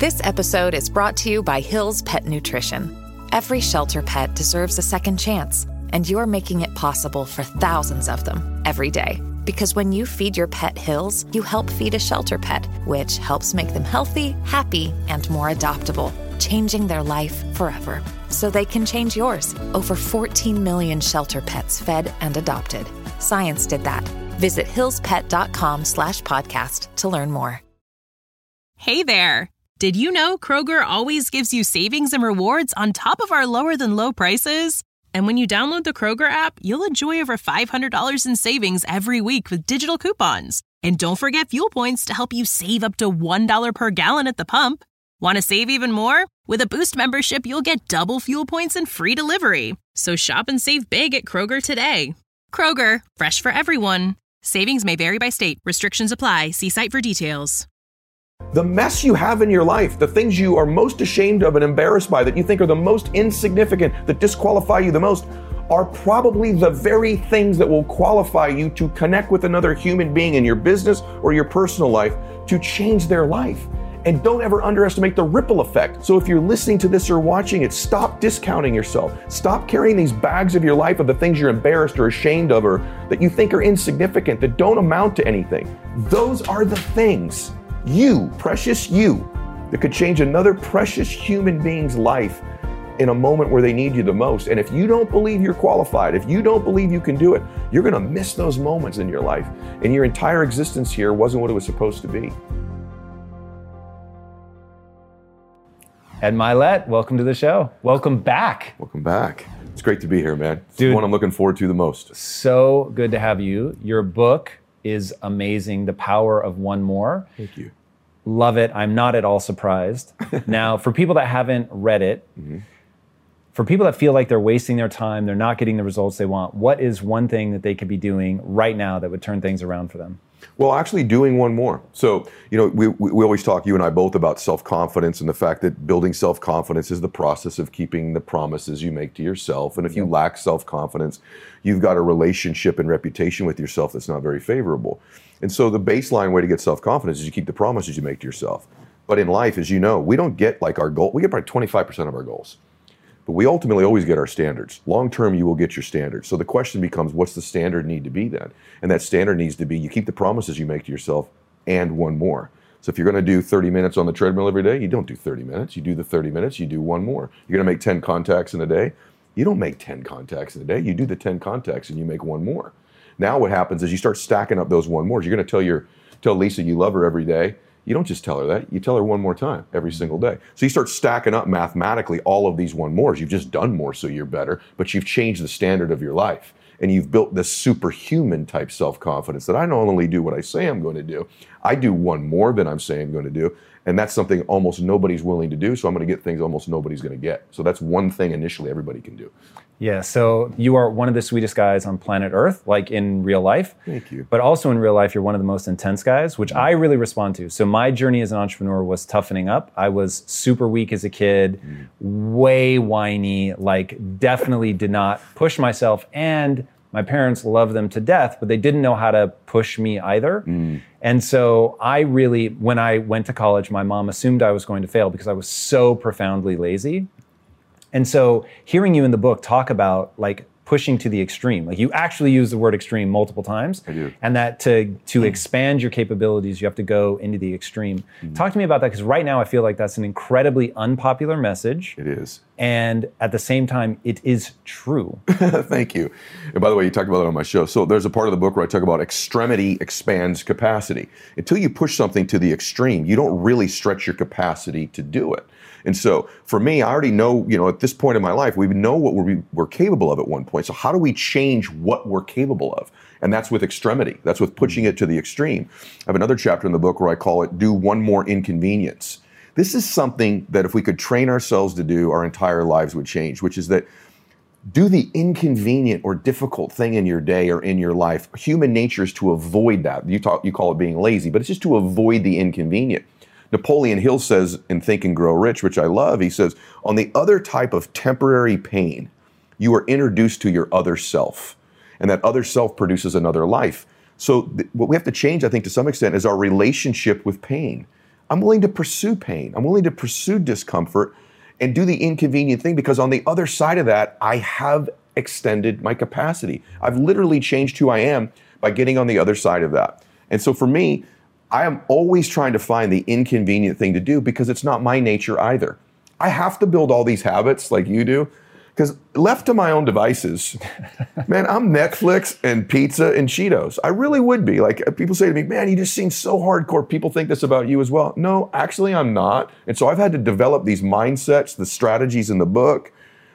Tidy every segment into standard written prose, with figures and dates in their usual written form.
This episode is brought to you by Hill's Pet Nutrition. Every shelter pet deserves a second chance, and you're making it possible for thousands of them every day. Because when you feed your pet Hill's, you help feed a shelter pet, which helps make them healthy, happy, and more adoptable, changing their life forever. So they can change yours. Over 14 million shelter pets fed and adopted. Science did that. Visit hillspet.com/podcast to learn more. Hey there. Did you know Kroger always gives you savings and rewards on top of our lower than low prices? And when you download the Kroger app, you'll enjoy over $500 in savings every week with digital coupons. And don't forget fuel points to help you save up to $1 per gallon at the pump. Want to save even more? With a Boost membership, you'll get double fuel points and free delivery. So shop and save big at Kroger today. Kroger, fresh for everyone. Savings may vary by state. Restrictions apply. See site for details. The mess you have in your life, the things you are most ashamed of and embarrassed by, that you think are the most insignificant, that disqualify you the most, are probably the very things that will qualify you to connect with another human being in your business or your personal life to change their life. And don't ever underestimate the ripple effect. So if you're listening to this or watching it, stop discounting yourself. Stop carrying these bags of your life of the things you're embarrassed or ashamed of, or that you think are insignificant, that don't amount to anything. Those are the things, you, precious you, that could change another precious human being's life in a moment where they need you the most. And if you don't believe you're qualified, if you don't believe you can do it, you're gonna miss those moments in your life. And your entire existence here wasn't what it was supposed to be. Ed Mylett, welcome to the show. Welcome back. Welcome back. It's great to be here, man. It's Dude, the one I'm looking forward to the most. So good to have you. Your book is amazing, The Power of One More. Thank you. Love it. I'm not at all surprised. Now, for people that haven't read it, for people that feel like they're wasting their time, they're not getting the results they want, what is one thing that they could be doing right now that would turn things around for them? Well, actually doing one more. So, you know, we always talk, you and I both, about self-confidence and the fact that building self-confidence is the process of keeping the promises you make to yourself. And if you lack self-confidence, you've got a relationship and reputation with yourself that's not very favorable. And so the baseline way to get self-confidence is you keep the promises you make to yourself. But in life, as you know, we don't get like our goal. We get probably 25% of our goals. But we ultimately always get our standards. Long term, you will get your standards. So the question becomes, what's the standard need to be then? And that standard needs to be, you keep the promises you make to yourself and one more. So if you're going to do 30 minutes on the treadmill every day, you don't do 30 minutes. You do the 30 minutes, you do one more. You're going to make 10 contacts in a day. You don't make 10 contacts in a day. You do the 10 contacts and you make one more. Now what happens is you start stacking up those one mores. You're going to tell Lisa you love her every day. You don't just tell her that, you tell her one more time every single day. So you start stacking up mathematically all of these one mores. You've just done more, so you're better, but you've changed the standard of your life. And you've built this superhuman type self-confidence that I not only do what I say I'm going to do, I do one more than I'm saying I'm going to do. And that's something almost nobody's willing to do. So I'm going to get things almost nobody's going to get. So that's one thing initially everybody can do. Yeah, so you are one of the sweetest guys on planet Earth, like in real life. Thank you. But also in real life, you're one of the most intense guys, which I really respond to. So my journey as an entrepreneur was toughening up. I was super weak as a kid, way whiny, like definitely did not push myself. And my parents loved them to death, but they didn't know how to push me either. And so I really, when I went to college, my mom assumed I was going to fail because I was so profoundly lazy. And so hearing you in the book talk about like pushing to the extreme, like you actually use the word extreme multiple times. I do. And that to expand your capabilities, you have to go into the extreme. Talk to me about that, because right now I feel like that's an incredibly unpopular message. It is. And at the same time, it is true. Thank you. And by the way, you talked about that on my show. So there's a part of the book where I talk about extremity expands capacity. Until you push something to the extreme, you don't really stretch your capacity to do it. And so for me, I already know, at this point in my life, we know what we're capable of at one point. So how do we change what we're capable of? And that's with extremity. That's with pushing it to the extreme. I have another chapter in the book where I call it, Do One More Inconvenience. This is something that if we could train ourselves to do, our entire lives would change, which is that do the inconvenient or difficult thing in your day or in your life. Human nature is to avoid that. You call it being lazy, but it's just to avoid the inconvenient. Napoleon Hill says in Think and Grow Rich, which I love, he says, on the other type of temporary pain, you are introduced to your other self, and that other self produces another life. So what we have to change, I think, to some extent, is our relationship with pain. I'm willing to pursue pain. I'm willing to pursue discomfort and do the inconvenient thing, because on the other side of that, I have extended my capacity. I've literally changed who I am by getting on the other side of that. And so for me, I am always trying to find the inconvenient thing to do, because it's not my nature either. I have to build all these habits like you do, because left to my own devices, man, I'm Netflix and pizza and Cheetos. I really would be. Like, people say to me, man, you just seem so hardcore. People think this about you as well. No, actually I'm not. And so I've had to develop these mindsets, the strategies in the book,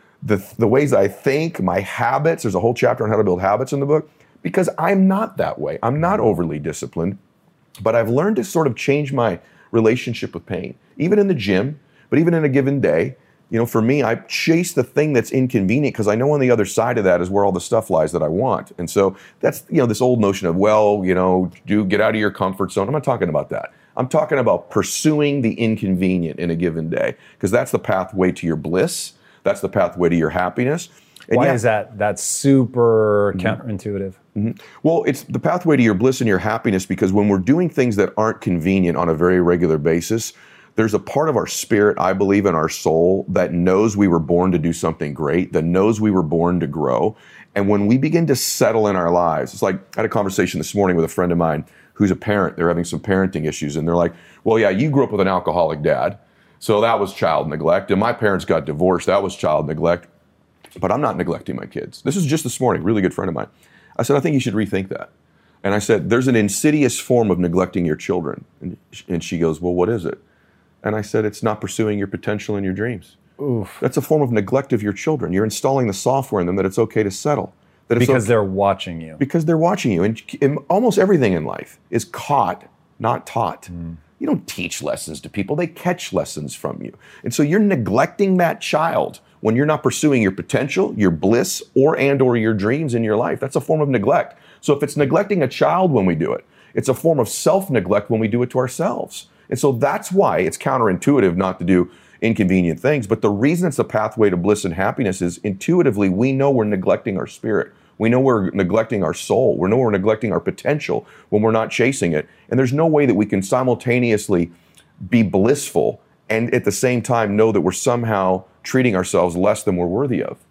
the ways I think, my habits. There's a whole chapter on how to build habits in the book, because I'm not that way. I'm not overly disciplined, but I've learned to sort of change my relationship with pain, even in the gym, but even in a given day. You know, for me, I chase the thing that's inconvenient, because I know on the other side of that is where all the stuff lies that I want. And so that's, you know, this old notion of, well, you know, get out of your comfort zone. I'm not talking about that. I'm talking about pursuing the inconvenient in a given day, because that's the pathway to your bliss. That's the pathway to your happiness. And why is that? That's super counterintuitive. Well, it's the pathway to your bliss and your happiness, because when we're doing things that aren't convenient on a very regular basis, there's a part of our spirit, I believe, in our soul that knows we were born to do something great, that knows we were born to grow. And when we begin to settle in our lives, it's like, I had a conversation this morning with a friend of mine who's a parent. They're having some parenting issues, and they're like, well, yeah, you grew up with an alcoholic dad, so that was child neglect. And my parents got divorced, that was child neglect. But I'm not neglecting my kids. This is just this morning, really good friend of mine. I said, I think you should rethink that. And I said, there's an insidious form of neglecting your children. And she goes, well, what is it? And I said, it's not pursuing your potential and your dreams. Oof. That's a form of neglect of your children. You're installing the software in them that it's okay to settle. That it's because they're watching you. Because they're watching you. And almost everything in life is caught, not taught. You don't teach lessons to people. They catch lessons from you. And so you're neglecting that child when you're not pursuing your potential, your bliss, or your dreams in your life. That's a form of neglect. So if it's neglecting a child when we do it, it's a form of self-neglect when we do it to ourselves. And so that's why it's counterintuitive not to do inconvenient things. But the reason it's the pathway to bliss and happiness is intuitively we know we're neglecting our spirit. We know we're neglecting our soul. We know we're neglecting our potential when we're not chasing it. And there's no way that we can simultaneously be blissful and at the same time know that we're somehow treating ourselves less than we're worthy of.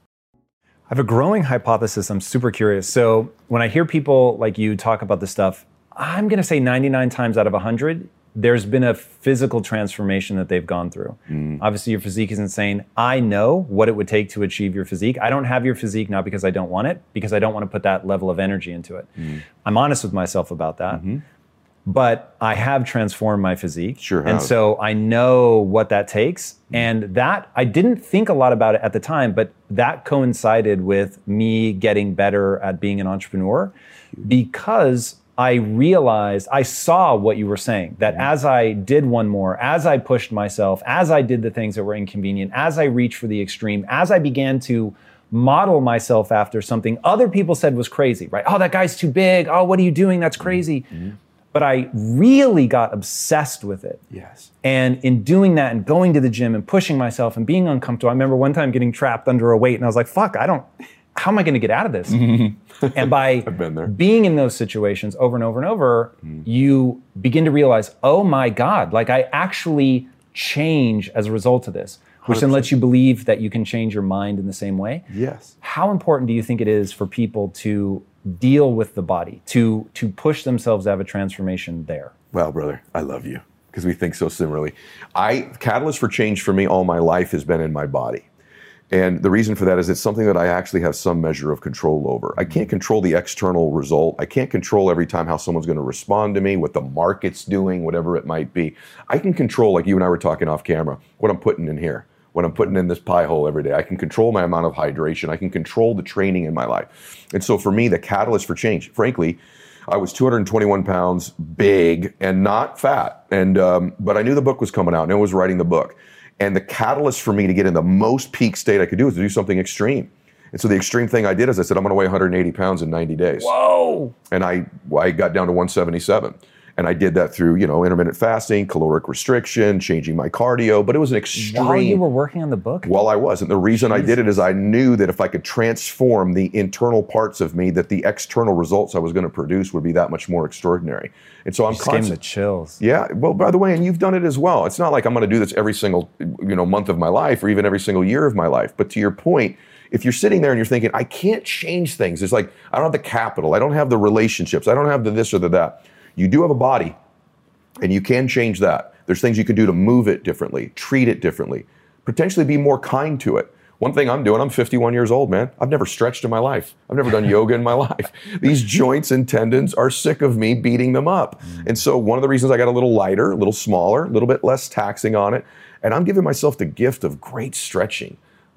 I have a growing hypothesis. I'm super curious. So when I hear people like you talk about this stuff, I'm going to say 99 times out of 100, there's been a physical transformation that they've gone through. Obviously, your physique is insane. I know what it would take to achieve your physique. I don't have your physique not because I don't want it, because I don't want to put that level of energy into it. I'm honest with myself about that. But I have transformed my physique. Sure have. And so I know what that takes. And that, I didn't think a lot about it at the time, but that coincided with me getting better at being an entrepreneur, because I realized, I saw what you were saying, that as I did one more, as I pushed myself, as I did the things that were inconvenient, as I reached for the extreme, as I began to model myself after something other people said was crazy, right? Oh, that guy's too big. Oh, what are you doing? That's crazy. But I really got obsessed with it. Yes. And in doing that and going to the gym and pushing myself and being uncomfortable, I remember one time getting trapped under a weight and I was like, fuck, how am I going to get out of this? And by being in those situations over and over and over, you begin to realize, oh my God, like I actually change as a result of this, which 100%. Then lets you believe that you can change your mind in the same way. Yes. How important do you think it is for people to deal with the body, to push themselves to have a transformation there? Well, brother, I love you because we think so similarly. Catalyst for change for me all my life has been in my body. And the reason for that is it's something that I actually have some measure of control over. I can't control the external result. I can't control every time how someone's going to respond to me, what the market's doing, whatever it might be. I can control, like you and I were talking off camera, what I'm putting in here, what I'm putting in this pie hole every day. I can control my amount of hydration. I can control the training in my life. And so for me, the catalyst for change, frankly, I was 221 pounds, big and not fat. And but I knew the book was coming out and I was writing the book. And the catalyst for me to get in the most peak state I could do is to do something extreme. And so the extreme thing I did is I said, I'm going to weigh 180 pounds in 90 days. Whoa! And I got down to 177. And I did that through, intermittent fasting, caloric restriction, changing my cardio, but it was an extreme. While you were working on the book? While I was. And the reason I did it is I knew that if I could transform the internal parts of me, that the external results I was going to produce would be that much more extraordinary. And so I'm constantly the chills. Yeah. Well, by the way, and you've done it as well. It's not like I'm going to do this every single, month of my life or even every single year of my life. But to your point, if you're sitting there and you're thinking, I can't change things. It's like, I don't have the capital. I don't have the relationships. I don't have the this or the that. You do have a body, and you can change that. There's things you can do to move it differently, treat it differently, potentially be more kind to it. One thing I'm doing, I'm 51 years old, man. I've never stretched in my life. I've never done yoga in my life. These joints and tendons are sick of me beating them up. And so one of the reasons I got a little lighter, a little smaller, a little bit less taxing on it, and I'm giving myself the gift of great stretching,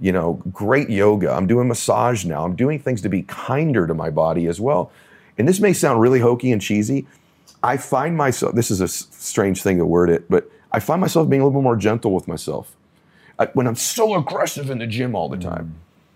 great yoga. I'm doing massage now. I'm doing things to be kinder to my body as well. And this may sound really hokey and cheesy. I find myself, this is a strange thing to word it, but I find myself being a little bit more gentle with myself. When I'm so aggressive in the gym all the time,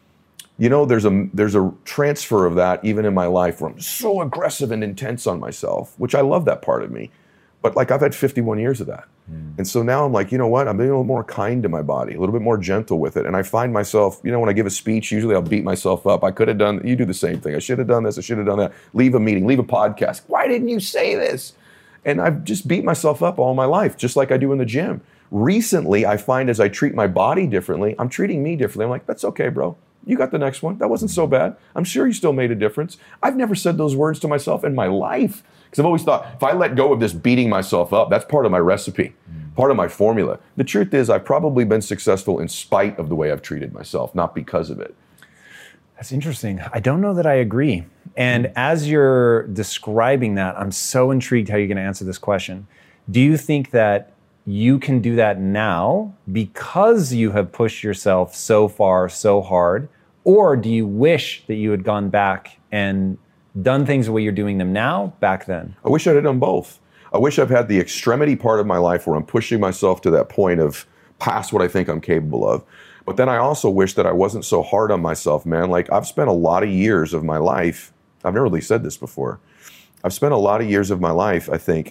there's a transfer of that even in my life where I'm so aggressive and intense on myself, which I love that part of me. But I've had 51 years of that. And so now I'm like, you know what? I'm being a little more kind to my body, a little bit more gentle with it. And I find myself, when I give a speech, usually I'll beat myself up. I could have done, you do the same thing. I should have done this. I should have done that. Leave a meeting, leave a podcast. Why didn't you say this? And I've just beat myself up all my life, just like I do in the gym. Recently, I find as I treat my body differently, I'm treating me differently. I'm like, that's okay, bro. You got the next one. That wasn't so bad. I'm sure you still made a difference. I've never said those words to myself in my life. Because I've always thought, if I let go of this beating myself up, that's part of my recipe, part of my formula. The truth is, I've probably been successful in spite of the way I've treated myself, not because of it. That's interesting. I don't know that I agree. And as you're describing that, I'm so intrigued how you're going to answer this question. Do you think that you can do that now because you have pushed yourself so far, so hard? Or do you wish that you had gone back and done things the way you're doing them now back then? I wish I'd have done both. I wish I've had the extremity part of my life where I'm pushing myself to that point of past what I think I'm capable of. But then I also wish that I wasn't so hard on myself, man. I've spent a lot of years of my life, I've never really said this before. I've spent a lot of years of my life, I think,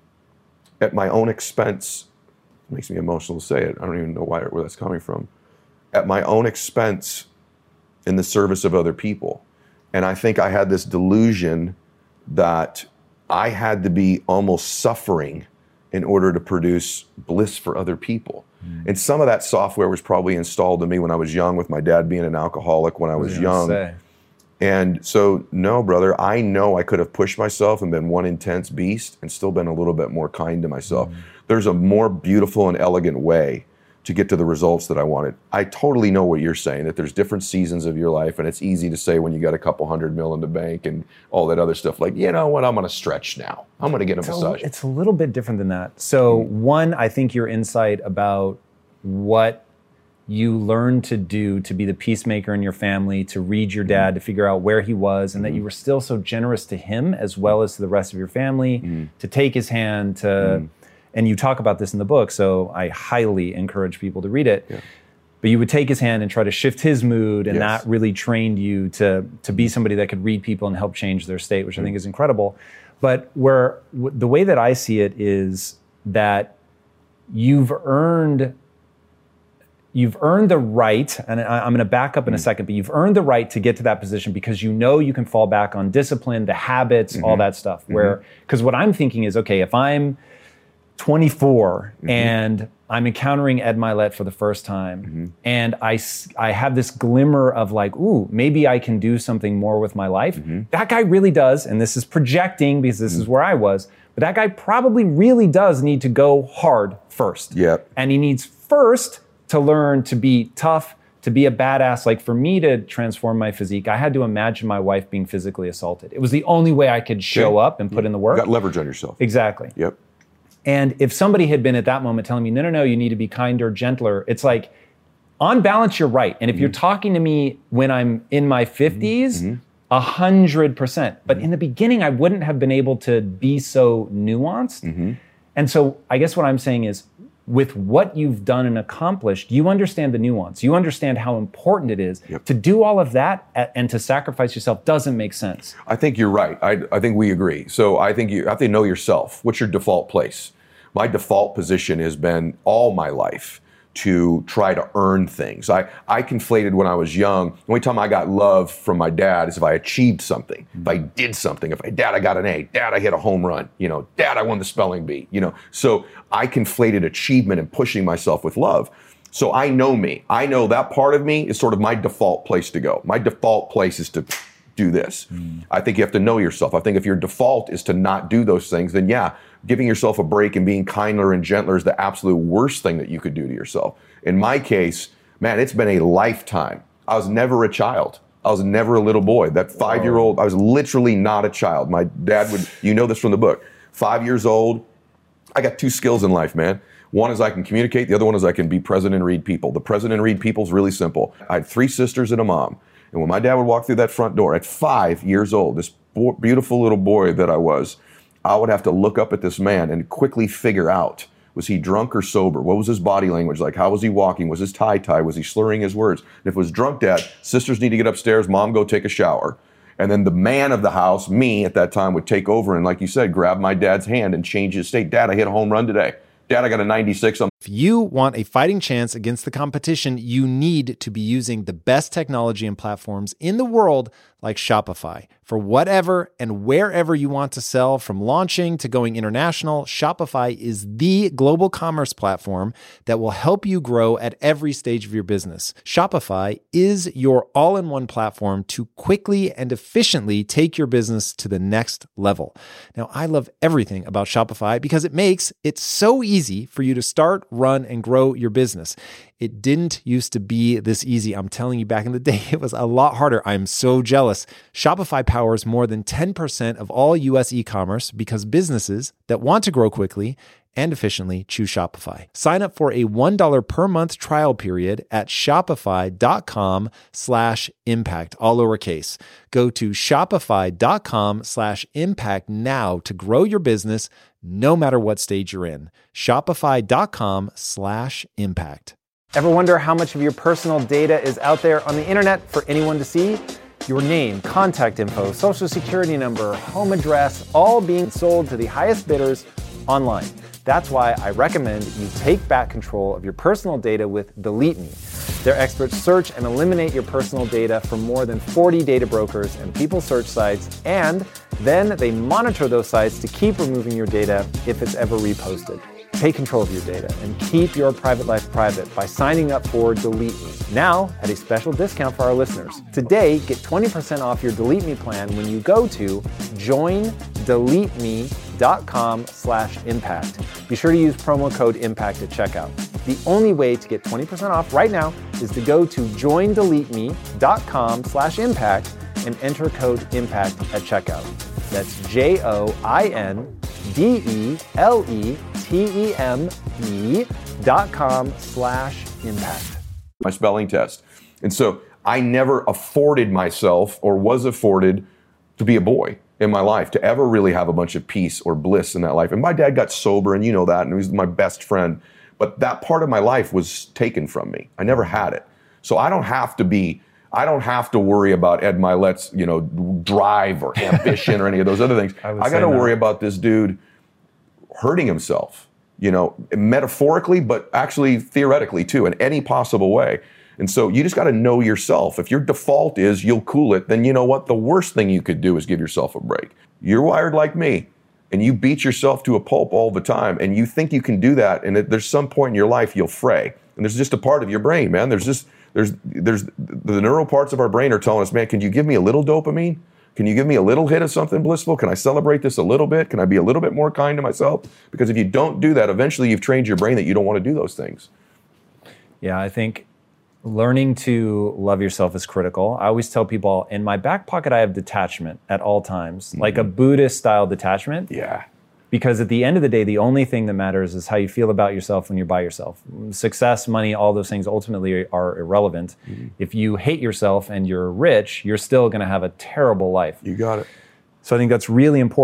at my own expense. It makes me emotional to say it. I don't even know where that's coming from. At my own expense in the service of other people. And I think I had this delusion that I had to be almost suffering in order to produce bliss for other people. And some of that software was probably installed in me when I was young, with my dad being an alcoholic when I was young. And so, no, brother, I know I could have pushed myself and been one intense beast and still been a little bit more kind to myself. There's a more beautiful and elegant way to get to the results that I wanted. I totally know what you're saying, that there's different seasons of your life, and it's easy to say when you got a couple $100 million in the bank and all that other stuff, like, you know what, I'm gonna stretch now. I'm gonna get a massage. It's a little bit different than that. So one, I think your insight about what you learned to do to be the peacemaker in your family, to read your dad, to figure out where he was, and that you were still so generous to him as well as to the rest of your family, to take his hand, to... And you talk about this in the book, so I highly encourage people to read it. Yeah. But you would take his hand and try to shift his mood, and that really trained you to be somebody that could read people and help change their state, which I think is incredible. But the way that I see it is that you've earned the right, and I'm going to back up in a second, but you've earned the right to get to that position because you know you can fall back on discipline, the habits, all that stuff. Because what I'm thinking is, okay, if I'm 24 and I'm encountering Ed Mylett for the first time, and I have this glimmer of like, ooh, maybe I can do something more with my life. That guy really does, and this is projecting because this is where I was, but that guy probably really does need to go hard first. And he needs first to learn to be tough, to be a badass. Like for me to transform my physique, I had to imagine my wife being physically assaulted. It was the only way I could show up and put in the work. You got leverage on yourself. Exactly. And if somebody had been at that moment telling me, no, you need to be kinder, gentler, it's like, on balance, you're right. And if you're talking to me when I'm in my 50s, 100%. But in the beginning, I wouldn't have been able to be so nuanced. And so I guess what I'm saying is, with what you've done and accomplished, you understand the nuance. You understand how important it is. To do all of that and to sacrifice yourself doesn't make sense. I think you're right. I think we agree. So I think you have to know yourself. What's your default place? My default position has been all my life to try to earn things. I conflated when I was young. The only time I got love from my dad is if I achieved something, if I did something. Dad, I got an A. Dad, I hit a home run. Dad, I won the spelling bee. So I conflated achievement and pushing myself with love. So I know me. I know that part of me is sort of my default place to go. My default place is to do this. I think you have to know yourself. I think if your default is to not do those things, then giving yourself a break and being kinder and gentler is the absolute worst thing that you could do to yourself. In my case, man, it's been a lifetime. I was never a child. I was never a little boy. That 5-year-old, I was literally not a child. My dad would, this from the book, 5 years old. I got 2 skills in life, man. One is I can communicate. The other one is I can be present and read people. The present and read people is really simple. I had 3 sisters and a mom. And when my dad would walk through that front door at 5 years old, this beautiful little boy that I would have to look up at this man and quickly figure out, was he drunk or sober? What was his body language like? How was he walking? Was his tie? Was he slurring his words? And if it was drunk dad, sisters need to get upstairs, mom go take a shower. And then the man of the house, me at that time, would take over and, like you said, grab my dad's hand and change his state. Dad, I hit a home run today. Dad, I got a 96. If you want a fighting chance against the competition, you need to be using the best technology and platforms in the world like Shopify. For whatever and wherever you want to sell, from launching to going international, Shopify is the global commerce platform that will help you grow at every stage of your business. Shopify is your all-in-one platform to quickly and efficiently take your business to the next level. Now, I love everything about Shopify because it makes it so easy for you to start, run, and grow your business. It didn't used to be this easy. I'm telling you, back in the day, it was a lot harder. I'm so jealous. Shopify powers more than 10% of all US e-commerce because businesses that want to grow quickly and efficiently choose Shopify. Sign up for a $1 per month trial period at shopify.com/impact, all lowercase. Go to shopify.com/impact now to grow your business no matter what stage you're in. Shopify.com/impact. Ever wonder how much of your personal data is out there on the internet for anyone to see? Your name, contact info, social security number, home address, all being sold to the highest bidders online. That's why I recommend you take back control of your personal data with Delete Me. Their experts search and eliminate your personal data from more than 40 data brokers and people search sites, and then they monitor those sites to keep removing your data if it's ever reposted. Take control of your data and keep your private life private by signing up for Delete Me. Now, at a special discount for our listeners. Today, get 20% off your Delete Me plan when you go to joindeleteme.com/impact. Be sure to use promo code IMPACT at checkout. The only way to get 20% off right now is to go to joindeleteme.com/impact and enter code IMPACT at checkout. That's joindeleteme.com/impact. My spelling test. And so I never afforded myself or was afforded to be a boy in my life, to ever really have a bunch of peace or bliss in that life. And my dad got sober, and you know that, and he was my best friend. But that part of my life was taken from me. I never had it. So I don't have to worry about Ed Milet's, drive or ambition or any of those other things. I got to worry about this dude hurting himself, metaphorically, but actually theoretically too, in any possible way. And so you just got to know yourself. If your default is you'll cool it, then you know what? The worst thing you could do is give yourself a break. You're wired like me, and you beat yourself to a pulp all the time, and you think you can do that, and there's some point in your life you'll fray. And there's just a part of your brain, man. There's the neural parts of our brain are telling us, man, can you give me a little dopamine? Can you give me a little hit of something blissful? Can I celebrate this a little bit? Can I be a little bit more kind to myself? Because if you don't do that, eventually you've trained your brain that you don't want to do those things. Yeah, I think learning to love yourself is critical. I always tell people, in my back pocket, I have detachment at all times, like a Buddhist-style detachment. Yeah. Because at the end of the day, the only thing that matters is how you feel about yourself when you're by yourself. Success, money, all those things ultimately are irrelevant. Mm-hmm. If you hate yourself and you're rich, you're still going to have a terrible life. You got it. So I think that's really important.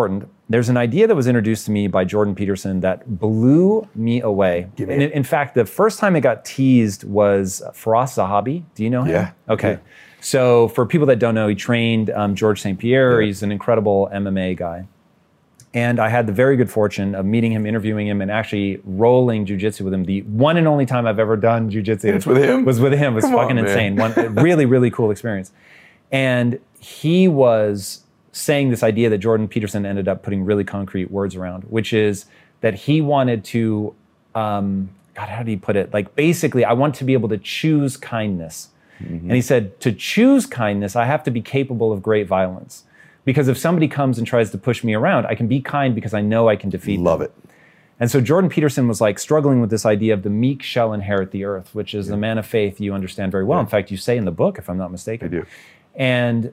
there's an idea that was introduced to me by Jordan Peterson that blew me away. In fact, the first time it got teased was Firas Zahabi. Do you know him? Yeah. Okay. Yeah. So for people that don't know, he trained George St. Pierre. Yeah. He's an incredible MMA guy. And I had the very good fortune of meeting him, interviewing him, and actually rolling jiu-jitsu with him. The one and only time I've ever done jiu-jitsu was with him? Was with him. It was fucking insane. One really, really cool experience. And he was saying this idea that Jordan Peterson ended up putting really concrete words around, which is that he wanted to, God, how did he put it? Like, basically, I want to be able to choose kindness. Mm-hmm. And he said, to choose kindness, I have to be capable of great violence. Because if somebody comes and tries to push me around, I can be kind because I know I can defeat them. Love it. And so Jordan Peterson was like struggling with this idea of the meek shall inherit the earth, which is the man of faith you understand very well. Yeah. In fact, you say in the book, if I'm not mistaken. I do. And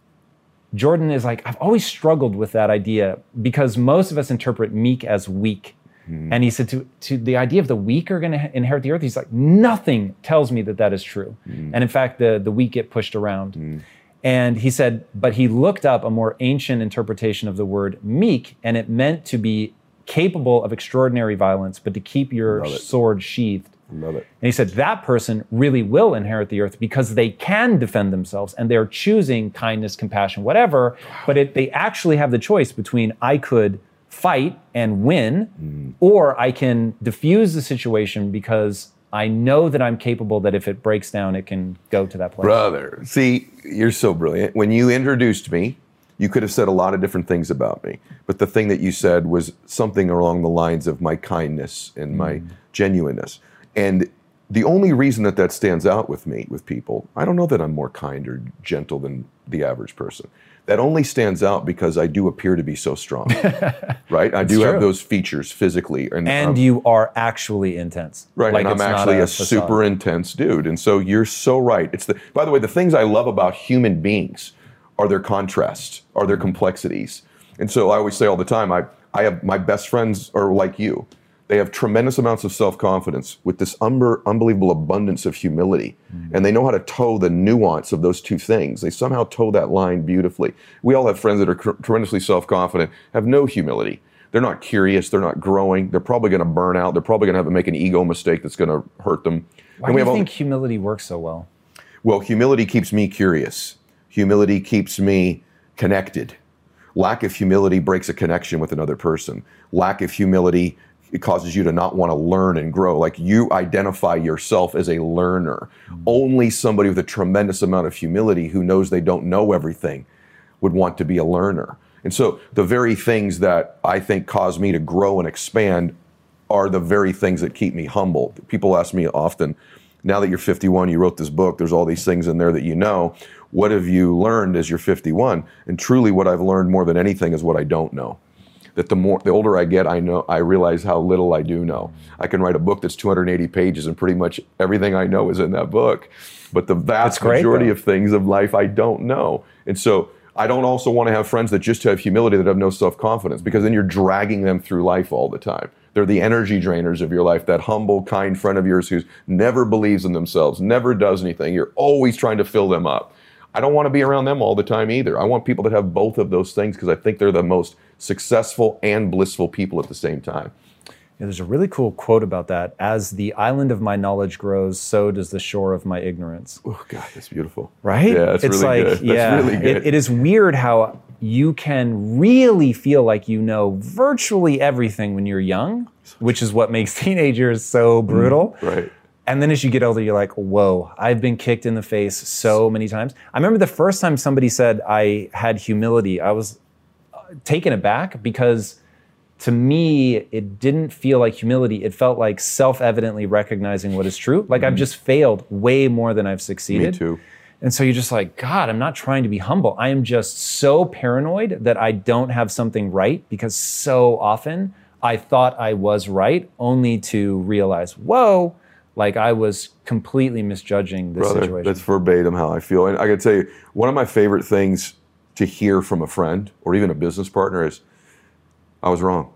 Jordan is like, I've always struggled with that idea because most of us interpret meek as weak. Mm. And he said to the idea of the weak are going to inherit the earth, he's like, nothing tells me that that is true. Mm. And in fact, the weak get pushed around. Mm. And he said, but he looked up a more ancient interpretation of the word meek, and it meant to be capable of extraordinary violence, but to keep your sword sheathed. Love it. And he said that person really will inherit the earth because they can defend themselves and they're choosing kindness, compassion, whatever. But they actually have the choice between I could fight and win, or I can diffuse the situation because I know that I'm capable that if it breaks down, it can go to that place. Brother, see, you're so brilliant. When you introduced me, you could have said a lot of different things about me. But the thing that you said was something along the lines of my kindness and my genuineness. And the only reason that stands out with me, with people, I don't know that I'm more kind or gentle than the average person. That only stands out because I do appear to be so strong, right? I do have those features physically. And you are actually intense. Right, like, and I'm actually a super intense dude. And so you're so right. By the way, the things I love about human beings are their contrasts, are their complexities. And so I always say all the time, I have my best friends are like you. They have tremendous amounts of self-confidence with this unbelievable abundance of humility. And they know how to toe the nuance of those two things. They somehow toe that line beautifully. We all have friends that are tremendously self-confident, have no humility. They're not curious. They're not growing. They're probably going to burn out. They're probably going to have to make an ego mistake that's going to hurt them. Why do you think humility works so well? Well, humility keeps me curious. Humility keeps me connected. Lack of humility breaks a connection with another person. Lack of humility, it causes you to not want to learn and grow. Like, you identify yourself as a learner. Only somebody with a tremendous amount of humility who knows they don't know everything would want to be a learner. And so the very things that I think cause me to grow and expand are the very things that keep me humble. People ask me often, now that you're 51, you wrote this book, there's all these things in there that you know. What have you learned as you're 51? And truly what I've learned more than anything is what I don't know. That the older I get, I realize how little I do know. I can write a book that's 280 pages and pretty much everything I know is in that book. But the vast majority of things of life I don't know. And so I don't also want to have friends that just have humility that have no self-confidence, because then you're dragging them through life all the time. They're the energy drainers of your life, that humble, kind friend of yours who never believes in themselves, never does anything. You're always trying to fill them up. I don't want to be around them all the time either. I want people that have both of those things because I think they're the most successful and blissful people at the same time. Yeah, there's a really cool quote about that. As the island of my knowledge grows, so does the shore of my ignorance. Oh, God, that's beautiful. Right? Yeah, it's really like, good. That's really good. It is weird how you can really feel like you know virtually everything when you're young, which is what makes teenagers so brutal. Right. And then as you get older, you're like, whoa, I've been kicked in the face so many times. I remember the first time somebody said I had humility, I was taken aback because to me, it didn't feel like humility. It felt like self-evidently recognizing what is true. Like I've just failed way more than I've succeeded. Me too. And so you're just like, God, I'm not trying to be humble. I am just so paranoid that I don't have something right, because so often I thought I was right only to realize, whoa, like I was completely misjudging this situation. That's verbatim how I feel. And I can tell you, one of my favorite things to hear from a friend or even a business partner is, I was wrong.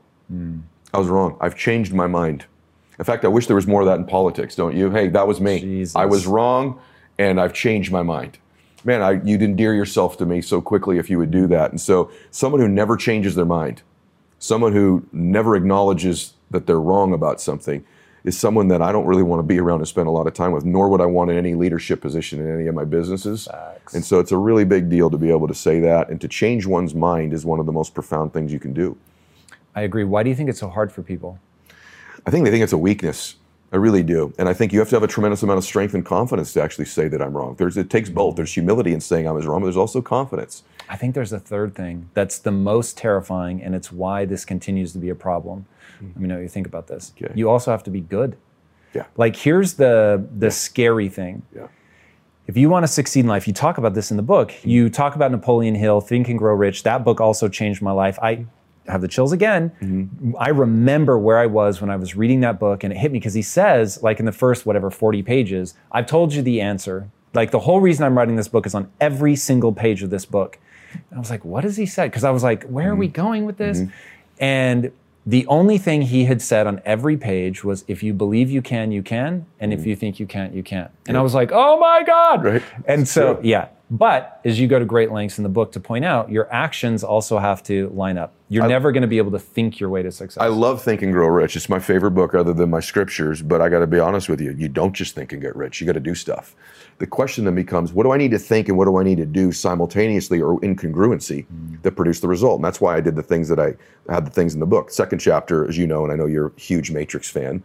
I was wrong. I've changed my mind. In fact, I wish there was more of that in politics, don't you? Hey, that was me. Jesus. I was wrong, and I've changed my mind. Man, you'd endear yourself to me so quickly if you would do that. And so someone who never changes their mind Someone who never acknowledges that they're wrong about something is someone that I don't really want to be around and spend a lot of time with, nor would I want in any leadership position in any of my businesses. Facts. And so it's a really big deal to be able to say that, and to change one's mind is one of the most profound things you can do. I agree. Why do you think it's so hard for people? I think they think it's a weakness. I really do. And I think you have to have a tremendous amount of strength and confidence to actually say that I'm wrong. It takes both. There's humility in saying I was wrong, but there's also confidence. I think there's a third thing that's the most terrifying, and it's why this continues to be a problem. Let me know what you think about this. Okay. You also have to be good. Yeah. Like, here's the scary thing. Yeah. If you want to succeed in life, you talk about this in the book. You talk about Napoleon Hill, Think and Grow Rich. That book also changed my life. I have the chills again. I remember where I was when I was reading that book, and it hit me because he says, like in the first, 40 pages, I've told you the answer. Like, the whole reason I'm writing this book is on every single page of this book. And I was like, what has he said? Because I was like, where are we going with this? And the only thing he had said on every page was, if you believe you can, you can. And if you think you can't, you can't. And I was like, oh my God. Right. And so, yeah. But as you go to great lengths in the book to point out, your actions also have to line up. You're never going to be able to think your way to success. I love Think and Grow Rich. It's my favorite book other than my scriptures, but I got to be honest with you. You don't just think and get rich. You got to do stuff. The question then becomes, what do I need to think and what do I need to do simultaneously or in congruency that produce the result? And that's why I did the things that I had the things in the book. Second chapter, as you know, and I know you're a huge Matrix fan.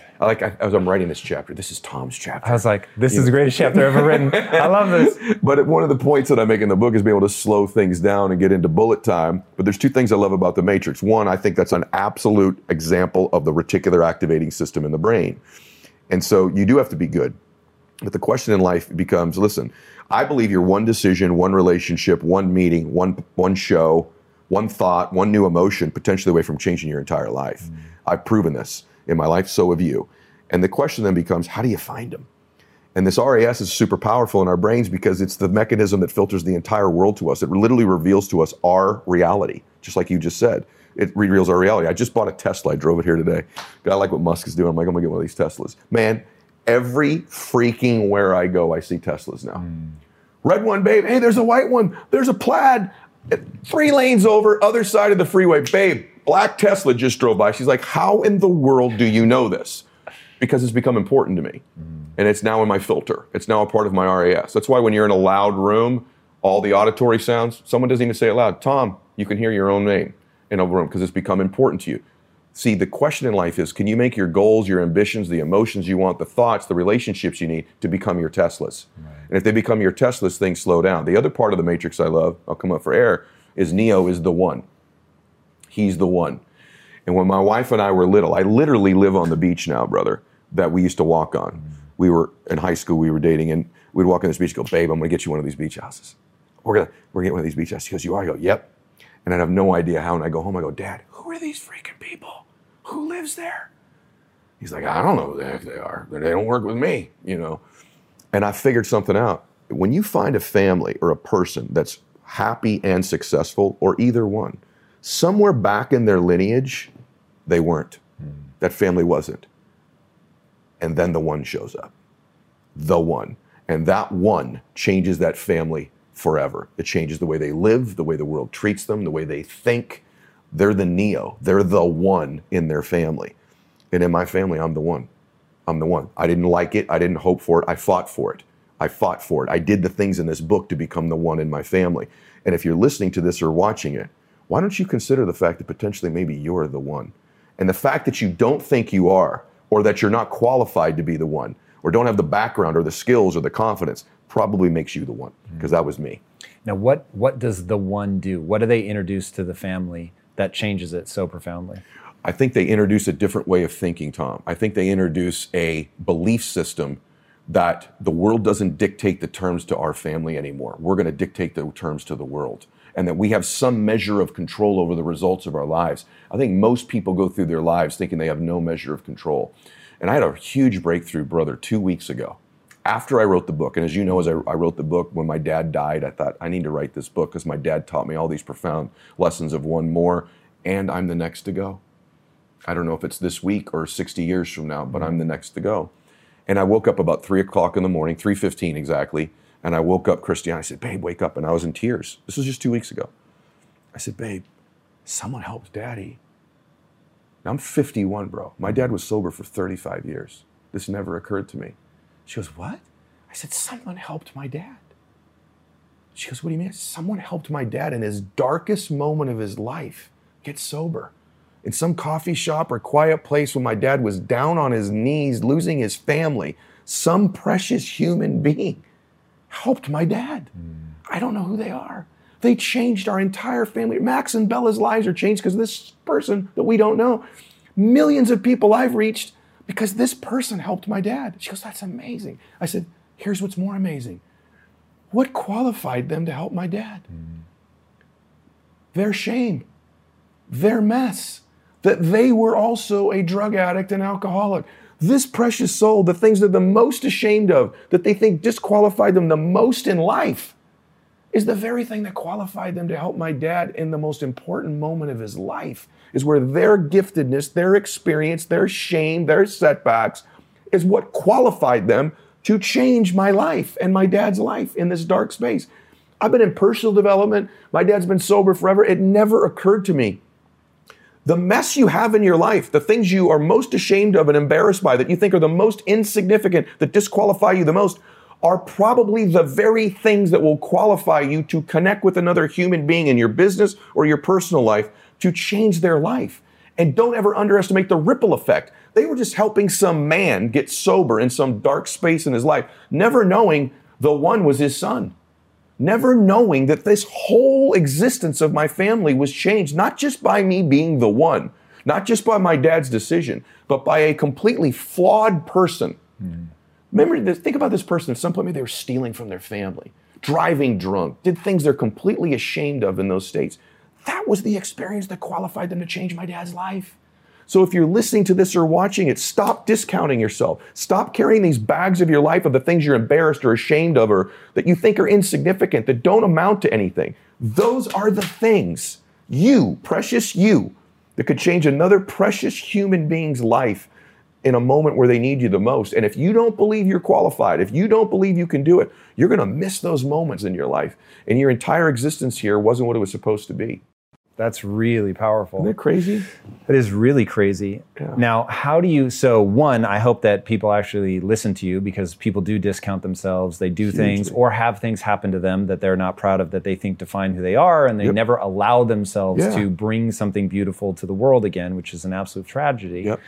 As I'm writing this chapter, this is Tom's chapter. I was like, this is the greatest chapter ever written. I love this. But one of the points that I make in the book is being able to slow things down and get into bullet time. But there's two things I love about the Matrix. One, I think that's an absolute example of the reticular activating system in the brain. And so you do have to be good. But the question in life becomes, listen, I believe you're one decision, one relationship, one meeting, one show, one thought, one new emotion, potentially away from changing your entire life. I've proven this in my life, so have you. And the question then becomes, how do you find them? And this RAS is super powerful in our brains because it's the mechanism that filters the entire world to us. It literally reveals to us our reality, just like you just said. It reveals our reality. I just bought a Tesla. I drove it here today. I like what Musk is doing. I'm like, I'm going to get one of these Teslas. Man, every freaking where I go, I see Teslas now. Red one, babe. Hey, there's a white one. There's a plaid. 3 lanes over, other side of the freeway. Babe, black Tesla just drove by. She's like, how in the world do you know this? Because it's become important to me. And it's now in my filter. It's now a part of my RAS. That's why when you're in a loud room, all the auditory sounds, someone doesn't even say it loud. Tom, you can hear your own name in a room because it's become important to you. See, the question in life is, can you make your goals, your ambitions, the emotions you want, the thoughts, the relationships you need to become your Teslas? Right. And if they become your Teslas, things slow down. The other part of the Matrix I love, I'll come up for air, is Neo is the one. He's the one. And when my wife and I were little, I literally live on the beach now, brother, that we used to walk on. We were in high school, we were dating, and we'd walk on this beach and go, babe, I'm going to get you one of these beach houses. We're going to get one of these beach houses. She goes, you are? I go, yep. And I'd have no idea how. And I go home, I go, Dad, who are these freaking people? Who lives there? He's like, I don't know who the heck they are. They don't work with me, you know. And I figured something out. When you find a family or a person that's happy and successful, or either one, somewhere back in their lineage, they weren't. That family wasn't. And then the one shows up. The one. And that one changes that family forever. It changes the way they live, the way the world treats them, the way they think. They're the Neo. They're the one in their family. And in my family, I'm the one. I'm the one. I didn't like it. I didn't hope for it. I fought for it. I fought for it. I did the things in this book to become the one in my family. And if you're listening to this or watching it, why don't you consider the fact that potentially maybe you're the one? And the fact that you don't think you are, or that you're not qualified to be the one, or don't have the background or the skills or the confidence, probably makes you the one, because that was me. Now, what does the one do? What do they introduce to the family that changes it so profoundly? I think they introduce a different way of thinking, Tom. I think they introduce a belief system that the world doesn't dictate the terms to our family anymore. We're going to dictate the terms to the world. And that we have some measure of control over the results of our lives. I think most people go through their lives thinking they have no measure of control. And I had a huge breakthrough, brother, 2 weeks ago. After I wrote the book, and as you know, as I wrote the book, when my dad died, I thought, I need to write this book because my dad taught me all these profound lessons of one more, and I'm the next to go. I don't know if it's this week or 60 years from now, but I'm the next to go. And I woke up about 3 o'clock in the morning, 3:15 exactly, and I woke up Christiane. I said, babe, wake up. And I was in tears. This was just 2 weeks ago. I said, babe, someone helped Daddy. Now, I'm 51, bro. My dad was sober for 35 years. This never occurred to me. She goes, what? I said, someone helped my dad. She goes, what do you mean? Someone helped my dad in his darkest moment of his life get sober. In some coffee shop or quiet place when my dad was down on his knees, losing his family, some precious human being helped my dad. I don't know who they are. They changed our entire family. Max and Bella's lives are changed because of this person that we don't know. Millions of people I've reached because this person helped my dad. She goes, that's amazing. I said, here's what's more amazing. What qualified them to help my dad? Their shame, their mess, that they were also a drug addict and alcoholic. This precious soul, the things they're the most ashamed of, that they think disqualified them the most in life, is the very thing that qualified them to help my dad in the most important moment of his life, is where their giftedness, their experience, their shame, their setbacks is what qualified them to change my life and my dad's life in this dark space. I've been in personal development. My dad's been sober forever. It never occurred to me. The mess you have in your life, the things you are most ashamed of and embarrassed by, that you think are the most insignificant, that disqualify you the most, are probably the very things that will qualify you to connect with another human being in your business or your personal life to change their life. And don't ever underestimate the ripple effect. They were just helping some man get sober in some dark space in his life, never knowing the one was his son. Never knowing that this whole existence of my family was changed, not just by me being the one, not just by my dad's decision, but by a completely flawed person. Remember this, think about this person. At some point, maybe they were stealing from their family, driving drunk, did things they're completely ashamed of in those states. That was the experience that qualified them to change my dad's life. So if you're listening to this or watching it, stop discounting yourself. Stop carrying these bags of your life of the things you're embarrassed or ashamed of or that you think are insignificant, that don't amount to anything. Those are the things, you, precious you, that could change another precious human being's life in a moment where they need you the most. And if you don't believe you're qualified, if you don't believe you can do it, you're going to miss those moments in your life. And your entire existence here wasn't what it was supposed to be. That's really powerful. Isn't that crazy? That is really crazy. Yeah. Now, how do you, so one, I hope that people actually listen to you because people do discount themselves. They do things or have things happen to them that they're not proud of, that they think define who they are, and they never allow themselves to bring something beautiful to the world again, which is an absolute tragedy. Yep.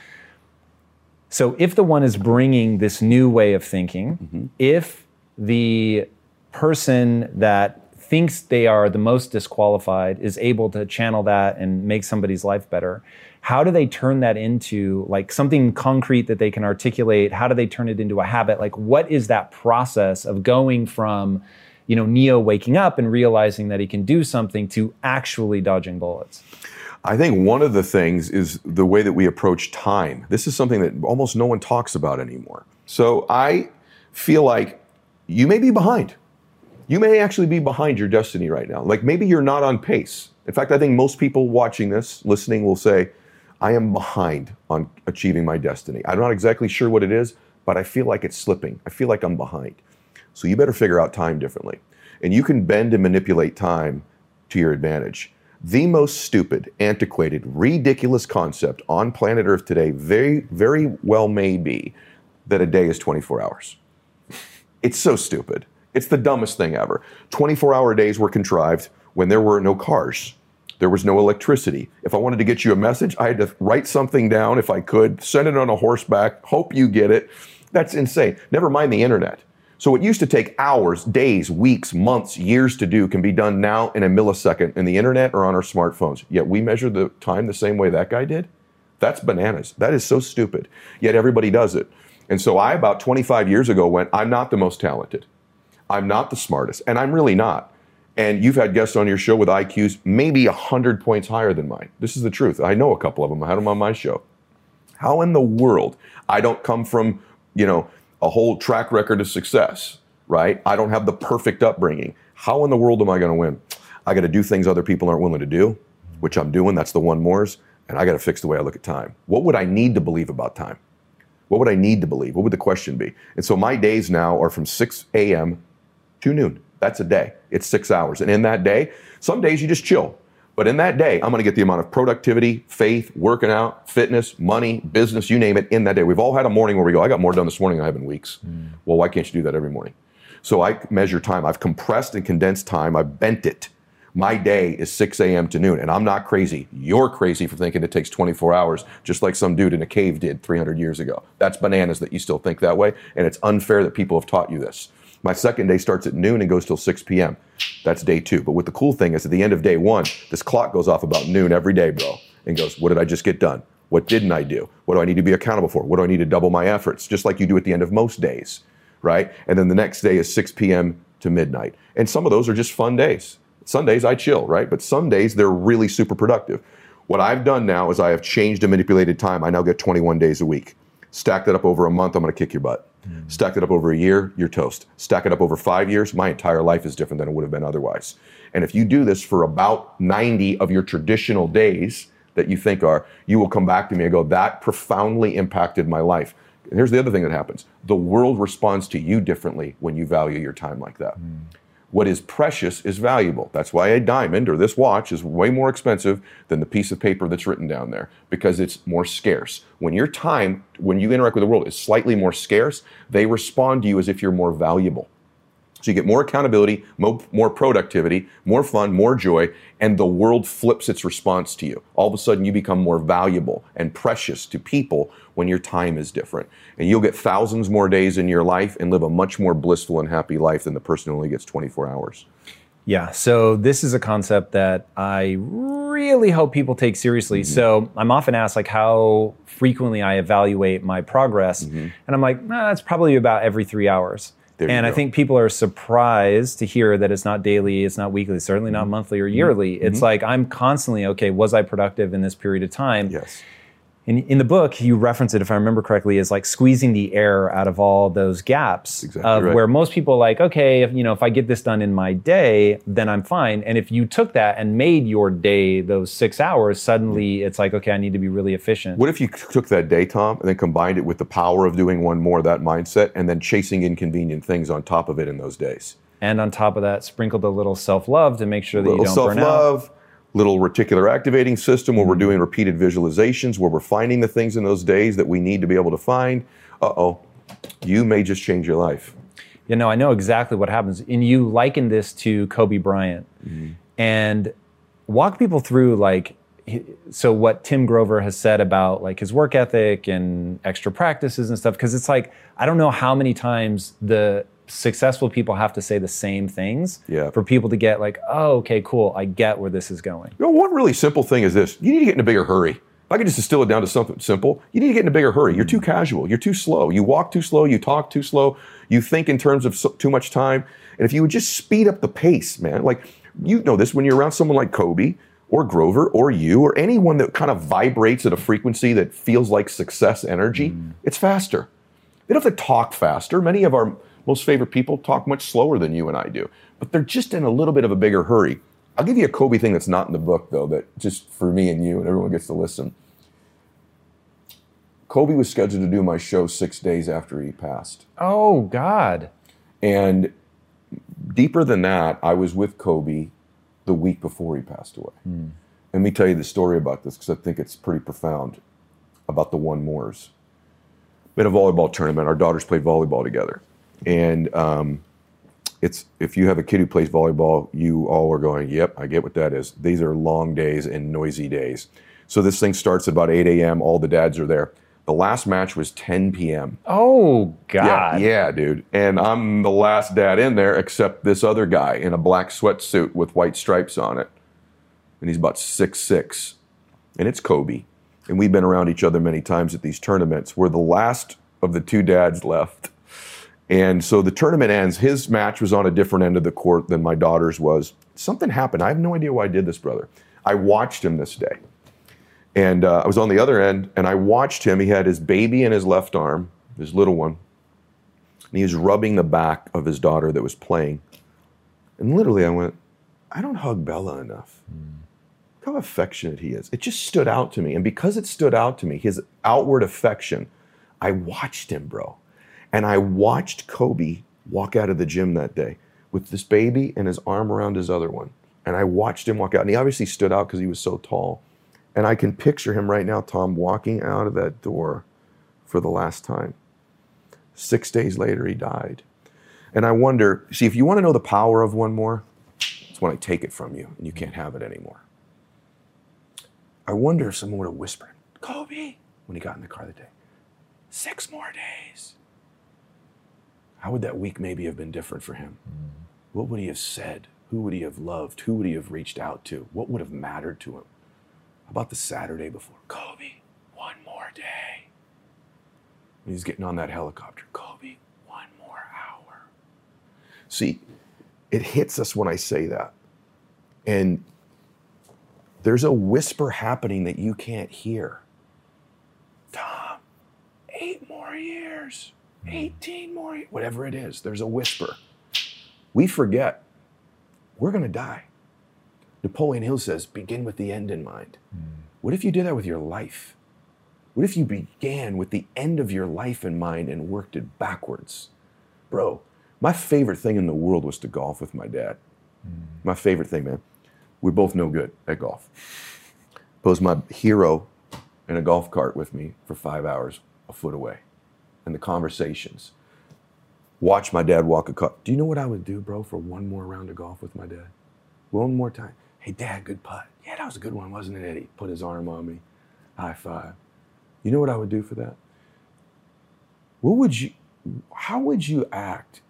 So if the one is bringing this new way of thinking, if the person that thinks they are the most disqualified is able to channel that and make somebody's life better, how do they turn that into like something concrete that they can articulate? How do they turn it into a habit? Like, what is that process of going from, you know, Neo waking up and realizing that he can do something to actually dodging bullets? I think one of the things is the way that we approach time. This is something that almost no one talks about anymore. So I feel like you may be behind. You may actually be behind your destiny right now. Like maybe you're not on pace. In fact, I think most people watching this, listening, will say, I am behind on achieving my destiny. I'm not exactly sure what it is, but I feel like it's slipping. I feel like I'm behind. So you better figure out time differently. And you can bend and manipulate time to your advantage. The most stupid, antiquated, ridiculous concept on planet Earth today very, very well may be that a day is 24 hours. It's so stupid. It's the dumbest thing ever. 24-hour days were contrived when there were no cars. There was no electricity. If I wanted to get you a message, I had to write something down if I could, send it on a horseback, hope you get it. That's insane. Never mind the internet. So what used to take hours, days, weeks, months, years to do can be done now in a millisecond in the internet or on our smartphones. Yet we measure the time the same way that guy did? That's bananas. That is so stupid. Yet everybody does it. And so I, about 25 years ago, went, I'm not the most talented. I'm not the smartest, and I'm really not. And you've had guests on your show with IQs maybe 100 points higher than mine. This is the truth. I know a couple of them. I had them on my show. How in the world? I don't come from, you know, a whole track record of success, right? I don't have the perfect upbringing. How in the world am I going to win? I got to do things other people aren't willing to do, which I'm doing. That's the one mores. And I got to fix the way I look at time. What would I need to believe about time? What would I need to believe? What would the question be? And so my days now are from 6 a.m. to noon. That's a day. It's 6 hours. And in that day, some days you just chill. But in that day, I'm going to get the amount of productivity, faith, working out, fitness, money, business, you name it, in that day. We've all had a morning where we go, I got more done this morning than I have in weeks. Well, why can't you do that every morning? So I measure time. I've compressed and condensed time. I've bent it. My day is 6 a.m. to noon, and I'm not crazy. You're crazy for thinking it takes 24 hours, just like some dude in a cave did 300 years ago. That's bananas that you still think that way, and it's unfair that people have taught you this. My second day starts at noon and goes till 6 p.m. That's day 2. But what the cool thing is, at the end of day 1, this clock goes off about noon every day, bro, and goes, what did I just get done? What didn't I do? What do I need to be accountable for? What do I need to double my efforts? Just like you do at the end of most days, right? And then the next day is 6 p.m. to midnight. And some of those are just fun days. Sundays I chill, right? But some days they're really super productive. What I've done now is I have changed and manipulated time. I now get 21 days a week. Stack that up over a month, I'm going to kick your butt. Stack it up over a year, you're toast. Stack it up over 5 years, my entire life is different than it would have been otherwise. And if you do this for about 90 of your traditional days that you think are, you will come back to me and go, that profoundly impacted my life. And here's the other thing that happens. The world responds to you differently when you value your time like that. What is precious is valuable. That's why a diamond or this watch is way more expensive than the piece of paper that's written down there, because it's more scarce. When your time, when you interact with the world, is slightly more scarce, they respond to you as if you're more valuable. So you get more accountability, more productivity, more fun, more joy, and the world flips its response to you. All of a sudden, you become more valuable and precious to people when your time is different. And you'll get thousands more days in your life and live a much more blissful and happy life than the person who only gets 24 hours. Yeah, so this is a concept that I really hope people take seriously. So I'm often asked like how frequently I evaluate my progress. And I'm like, that's probably about every 3 hours. And I think people are surprised to hear that it's not daily, it's not weekly, certainly not monthly or yearly. It's like I'm constantly, okay, was I productive in this period of time? Yes. In the book, you reference it, if I remember correctly, as like squeezing the air out of all those gaps where most people are like, okay, if I get this done in my day, then I'm fine. And if you took that and made your day those 6 hours, suddenly it's like, okay, I need to be really efficient. What if you took that day, Tom, and then combined it with the power of doing one more, that mindset, and then chasing inconvenient things on top of it in those days? And on top of that, sprinkled a little self-love to make sure that you don't burn out. Self-love. Little reticular activating system where we're doing repeated visualizations, where we're finding the things in those days that we need to be able to find. You may just change your life. I know exactly what happens. And you liken this to Kobe Bryant. And walk people through so what Tim Grover has said about like his work ethic and extra practices and stuff, because it's like, I don't know how many times the successful people have to say the same things for people to get like, oh, okay, cool, I get where this is going. One really simple thing is this. You need to get in a bigger hurry. If I could just distill it down to something simple, you need to get in a bigger hurry. You're too casual. You're too slow. You walk too slow. You talk too slow. You think in terms of too much time. And if you would just speed up the pace, man, like you know this when you're around someone like Kobe or Grover or you or anyone that kind of vibrates at a frequency that feels like success energy, it's faster. They don't have to talk faster. Many of our most favorite people talk much slower than you and I do, but they're just in a little bit of a bigger hurry. I'll give you a Kobe thing that's not in the book, though, that just for me and you and everyone gets to listen. Kobe was scheduled to do my show 6 days after he passed. Oh, God. And deeper than that, I was with Kobe the week before he passed away. Let me tell you the story about this, because I think it's pretty profound, about the One Mores. Been a volleyball tournament. Our daughters played volleyball together. And it's if you have a kid who plays volleyball, you all are going, yep, I get what that is. These are long days and noisy days. So this thing starts at about 8 a.m. All the dads are there. The last match was 10 p.m. Oh, God. Yeah, dude. And I'm the last dad in there except this other guy in a black sweatsuit with white stripes on it. And he's about 6'6". And it's Kobe. And we've been around each other many times at these tournaments. We're the last of the two dads left. And so the tournament ends. His match was on a different end of the court than my daughter's was. Something happened. I have no idea why I did this, brother. I watched him this day. And I was on the other end, and I watched him. He had his baby in his left arm, his little one. And he was rubbing the back of his daughter that was playing. And literally I went, I don't hug Bella enough. Look how affectionate he is. It just stood out to me. And because it stood out to me, his outward affection, I watched him, bro. And I watched Kobe walk out of the gym that day with this baby and his arm around his other one. And I watched him walk out, and he obviously stood out because he was so tall. And I can picture him right now, Tom, walking out of that door for the last time. 6 days later, he died. And I wonder, see, if you want to know the power of one more, it's when I take it from you and you can't have it anymore. I wonder if someone would have whispered, Kobe, when he got in the car that day, 6 more days. How would that week maybe have been different for him? What would he have said? Who would he have loved? Who would he have reached out to? What would have mattered to him? How about the Saturday before? Kobe, 1 more day. When he's getting on that helicopter, Kobe, 1 more hour. See, it hits us when I say that. And there's a whisper happening that you can't hear. Tom, 8 more years, 18 more years, whatever it is, there's a whisper. We forget, we're going to die. Napoleon Hill says, begin with the end in mind. What if you did that with your life? What if you began with the end of your life in mind and worked it backwards? Bro, my favorite thing in the world was to golf with my dad. My favorite thing, man. We're both no good at golf. But was my hero in a golf cart with me for 5 hours, a foot away. And the conversations. Watch my dad walk a car. Do you know what I would do, bro, for 1 more round of golf with my dad? 1 more time. Hey, Dad, good putt. Yeah, that was a good one, wasn't it, Eddie? Put his arm on me. High five. You know what I would do for that? How would you act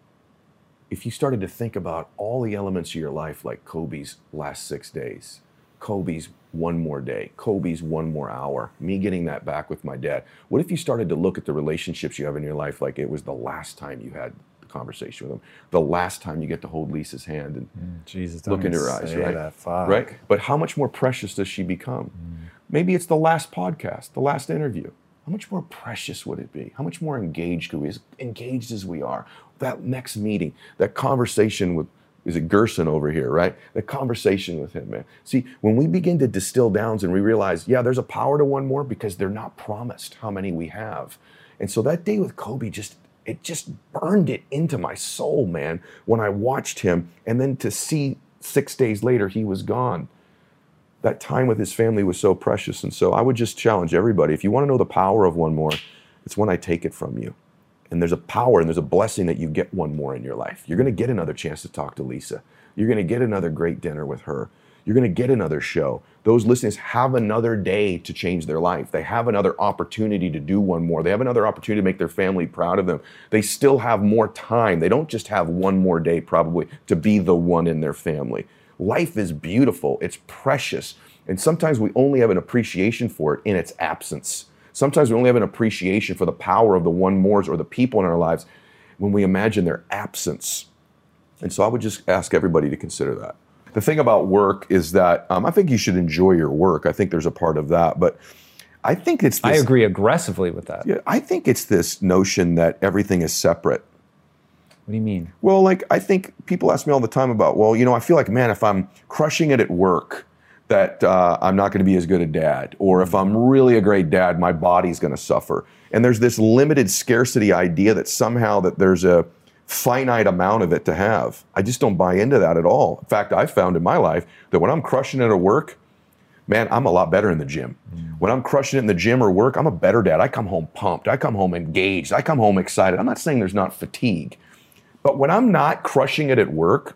if you started to think about all the elements of your life, like Kobe's last 6 days, Kobe's 1 more day, Kobe's 1 more hour, me getting that back with my dad? What if you started to look at the relationships you have in your life like it was the last time you had the conversation with him, the last time you get to hold Lisa's hand and Jesus, look into her eyes, right? That, fuck. Right? But how much more precious does she become? Maybe it's the last podcast, the last interview. How much more precious would it be? How much more engaged could we, as engaged as we are? That next meeting, that conversation with, is it Gerson over here, right? The conversation with him, man. See, when we begin to distill downs and we realize, yeah, there's a power to 1 more because they're not promised how many we have. And so that day with Kobe it just burned it into my soul, man, when I watched him, and then to see 6 days later he was gone. That time with his family was so precious. And so I would just challenge everybody, if you want to know the power of 1 more, it's when I take it from you. And there's a power and there's a blessing that you get 1 more in your life. You're going to get another chance to talk to Lisa. You're going to get another great dinner with her. You're going to get another show. Those listeners have another day to change their life. They have another opportunity to do 1 more. They have another opportunity to make their family proud of them. They still have more time. They don't just have 1 more day probably to be the one in their family. Life is beautiful. It's precious. And sometimes we only have an appreciation for it in its absence. Sometimes we only have an appreciation for the power of the 1 mores or the people in our lives when we imagine their absence. And so I would just ask everybody to consider that. The thing about work is that I think you should enjoy your work. I think there's a part of that. But I think it's this, I agree aggressively with that. Yeah, I think it's this notion that everything is separate. What do you mean? Well, like, I think people ask me all the time about, well, you know, I feel like, man, if I'm crushing it at work, that I'm not going to be as good a dad. Or if I'm really a great dad, my body's going to suffer. And there's this limited scarcity idea that somehow that there's a finite amount of it to have. I just don't buy into that at all. In fact, I've found in my life that when I'm crushing it at work, man, I'm a lot better in the gym. When I'm crushing it in the gym or work, I'm a better dad. I come home pumped. I come home engaged. I come home excited. I'm not saying there's not fatigue. But when I'm not crushing it at work,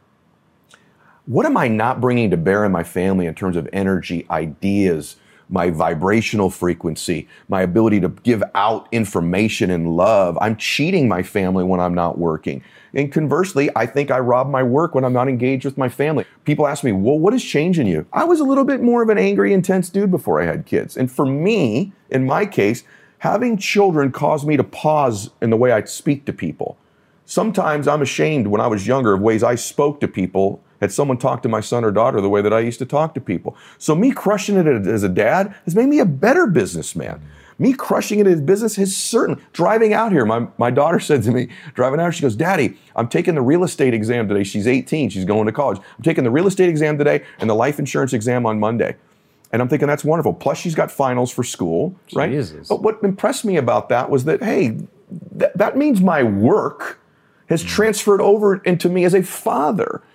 what am I not bringing to bear in my family in terms of energy, ideas, my vibrational frequency, my ability to give out information and love? I'm cheating my family when I'm not working. And conversely, I think I rob my work when I'm not engaged with my family. People ask me, well, what is changing you? I was a little bit more of an angry, intense dude before I had kids. And for me, in my case, having children caused me to pause in the way I speak to people. Sometimes I'm ashamed when I was younger of ways I spoke to people. Had someone talk to my son or daughter the way that I used to talk to people. So me crushing it as a dad has made me a better businessman. Me crushing it in business has certainly, driving out here, my daughter said to me, driving out, she goes, Daddy, I'm taking the real estate exam today. She's 18, she's going to college. I'm taking the real estate exam today and the life insurance exam on Monday. And I'm thinking, that's wonderful. Plus she's got finals for school, right? Jesus. But what impressed me about that was that, hey, that means my work has transferred over into me as a father.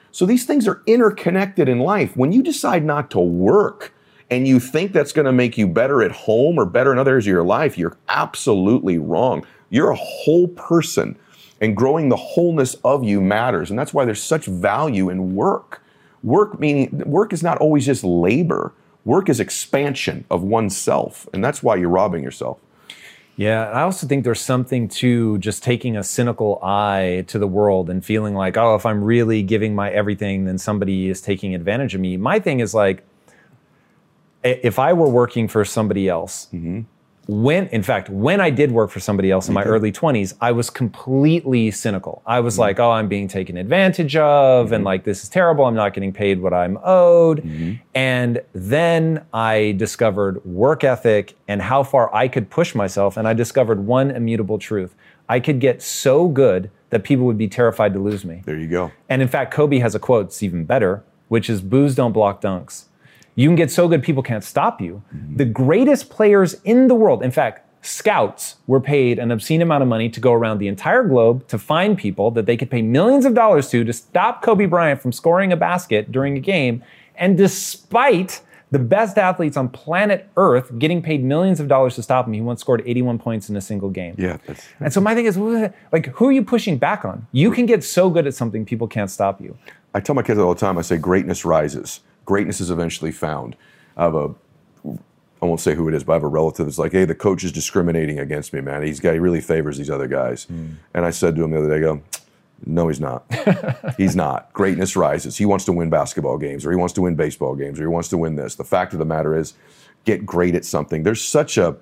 So these things are interconnected in life. When you decide not to work and you think that's going to make you better at home or better in other areas of your life, you're absolutely wrong. You're a whole person, and growing the wholeness of you matters. And that's why there's such value in work. Work is not always just labor. Work is expansion of oneself. And that's why you're robbing yourself. Yeah, I also think there's something to just taking a cynical eye to the world and feeling like, oh, if I'm really giving my everything, then somebody is taking advantage of me. My thing is like, if I were working for somebody else, when I did work for somebody else in my early 20s, I was completely cynical. I was like, oh, I'm being taken advantage of, and like, this is terrible. I'm not getting paid what I'm owed. And then I discovered work ethic and how far I could push myself. And I discovered one immutable truth. I could get so good that people would be terrified to lose me. There you go. And in fact, Kobe has a quote that's even better, which is, "Boos don't block dunks." You can get so good, people can't stop you. The greatest players in the world, in fact, scouts were paid an obscene amount of money to go around the entire globe to find people that they could pay millions of dollars to stop Kobe Bryant from scoring a basket during a game. And despite the best athletes on planet Earth getting paid millions of dollars to stop him, he once scored 81 points in a single game. Yeah. And so my thing is, like, who are you pushing back on? You can get so good at something, people can't stop you. I tell my kids all the time, I say, greatness rises. Greatness is eventually found. I won't say who it is, but I have a relative that's like, hey, the coach is discriminating against me, man. He really favors these other guys. And I said to him the other day, I go, no, he's not. He's not. Greatness rises. He wants to win basketball games, or he wants to win baseball games, or he wants to win this. The fact of the matter is, get great at something. There's such a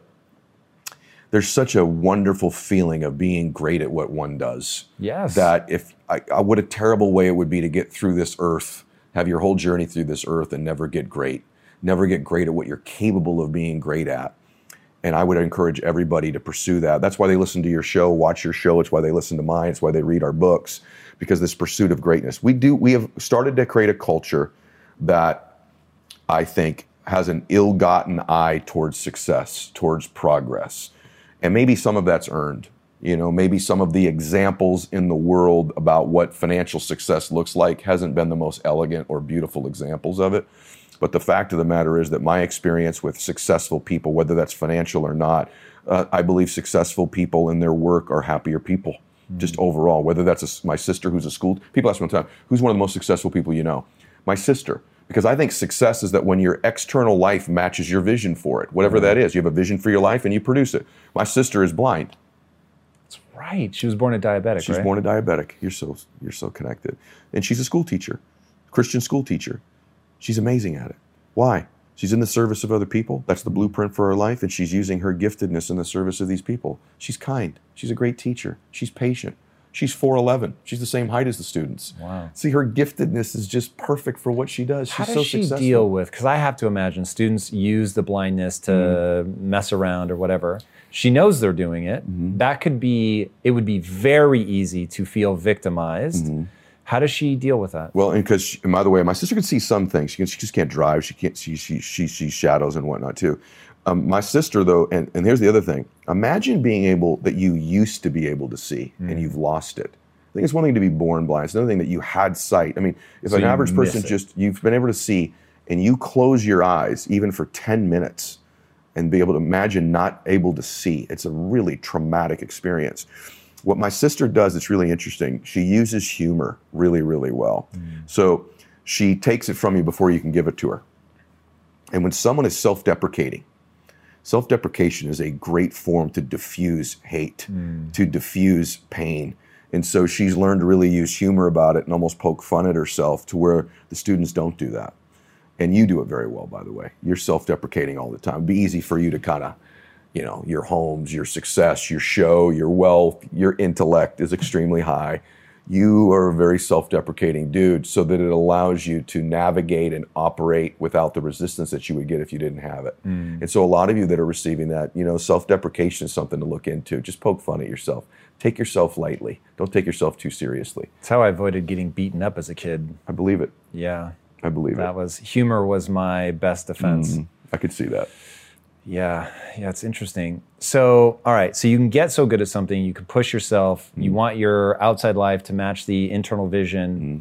wonderful feeling of being great at what one does. Yes. That what a terrible way it would be to get through this earth, have your whole journey through this earth and never get great at what you're capable of being great at. And I would encourage everybody to pursue that. That's why they listen to your show, watch your show. It's why they listen to mine. It's why they read our books, because this pursuit of greatness. We have started to create a culture that I think has an ill-gotten eye towards success, towards progress. And maybe some of that's earned. Maybe some of the examples in the world about what financial success looks like hasn't been the most elegant or beautiful examples of it. But the fact of the matter is that my experience with successful people, whether that's financial or not, I believe successful people in their work are happier people, just overall. Whether that's my sister who's a school, people ask me all the time, who's one of the most successful people you know? My sister. Because I think success is that when your external life matches your vision for it, whatever that is. You have a vision for your life and you produce it. My sister is blind. Right. She was born a diabetic, She was born a diabetic. You're so connected. And she's a school teacher, Christian school teacher. She's amazing at it. Why? She's in the service of other people. That's the blueprint for her life. And she's using her giftedness in the service of these people. She's kind. She's a great teacher. She's patient. She's 4'11". She's the same height as the students. Wow. See, her giftedness is just perfect for what she does. How She's does so she successful. deal with, because I have to imagine students use the blindness to mess around or whatever. She knows they're doing it. It would be very easy to feel victimized. How does she deal with that? Well, and by the way, my sister can see some things. She just can't drive. She can't see. She sees shadows and whatnot too. My sister, though, and here's the other thing. Imagine being able that you used to be able to see and you've lost it. I think it's one thing to be born blind. It's another thing that you had sight. I mean, if an average person you've been able to see and you close your eyes even for 10 minutes and be able to imagine not able to see, it's a really traumatic experience. What my sister does, it's really interesting. She uses humor really, really well. So she takes it from you before you can give it to her. And when someone is self-deprecating is a great form to diffuse hate, to diffuse pain. And so she's learned to really use humor about it and almost poke fun at herself to where the students don't do that. And you do it very well, by the way. You're self-deprecating all the time. It'd be easy for you to kind of, your homes, your success, your show, your wealth, your intellect is extremely high. You are a very self-deprecating dude, so that it allows you to navigate and operate without the resistance that you would get if you didn't have it. And so a lot of you that are receiving that, self-deprecation is something to look into. Just poke fun at yourself. Take yourself lightly. Don't take yourself too seriously. It's how I avoided getting beaten up as a kid. I believe it. Yeah. I believe Humor was my best defense. I could see that. Yeah, it's interesting. So, all right, so you can get so good at something, you can push yourself, you want your outside life to match the internal vision.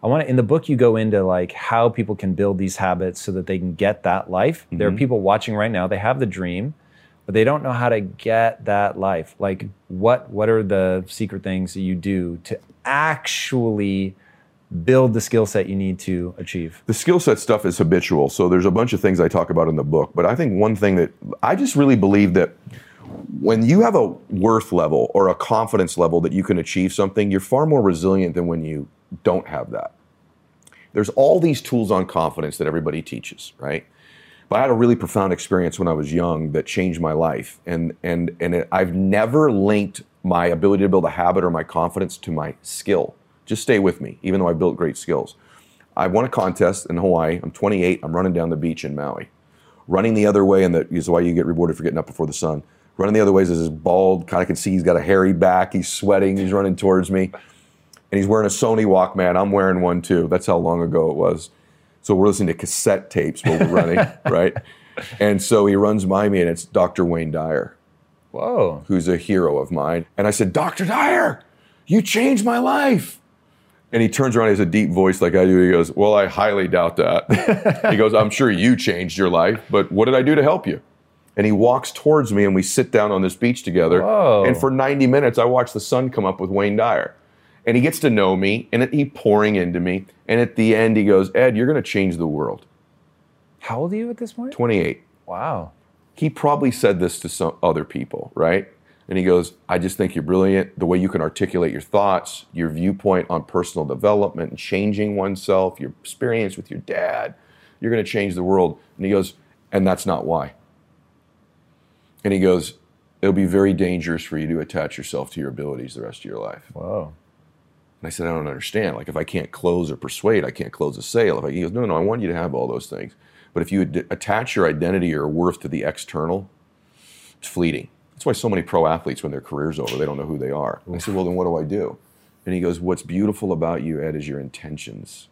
in the book you go into like how people can build these habits so that they can get that life. There are people watching right now, they have the dream, but they don't know how to get that life. Like what are the secret things that you do to actually build the skill set you need to achieve? The skill set stuff is habitual. So there's a bunch of things I talk about in the book, but I think one thing that I just really believe that when you have a worth level or a confidence level that you can achieve something, you're far more resilient than when you don't have that. There's all these tools on confidence that everybody teaches, right? But I had a really profound experience when I was young that changed my life. I've never linked my ability to build a habit or my confidence to my skill. Just stay with me, even though I built great skills. I won a contest in Hawaii. I'm 28. I'm running down the beach in Maui. Running the other way, and that is why you get rewarded for getting up before the sun. Running the other way is this bald, kind of can see he's got a hairy back. He's sweating. He's running towards me. And he's wearing a Sony Walkman. I'm wearing one too. That's how long ago it was. So we're listening to cassette tapes while we're running, right? And so he runs by me, and it's Dr. Wayne Dyer. Whoa. Who's a hero of mine. And I said, Dr. Dyer, you changed my life. And he turns around, he has a deep voice like I do. He goes, well, I highly doubt that. He goes, I'm sure you changed your life, but what did I do to help you? And he walks towards me, and we sit down on this beach together. Whoa. And for 90 minutes, I watch the sun come up with Wayne Dyer. And he gets to know me, and he pouring into me. And at the end, he goes, Ed, you're going to change the world. How old are you at this point? 28. Wow. He probably said this to some other people, right? And he goes, I just think you're brilliant. The way you can articulate your thoughts, your viewpoint on personal development and changing oneself, your experience with your dad, you're going to change the world. And he goes, and that's not why. And he goes, it'll be very dangerous for you to attach yourself to your abilities the rest of your life. Whoa. And I said, I don't understand. Like, if I can't close or persuade, I can't close a sale. He goes, no, I want you to have all those things. But if you attach your identity or worth to the external, it's fleeting. That's why so many pro athletes, when their career's over, they don't know who they are. I said, well, then what do I do? And he goes, what's beautiful about you, Ed, is your intentions.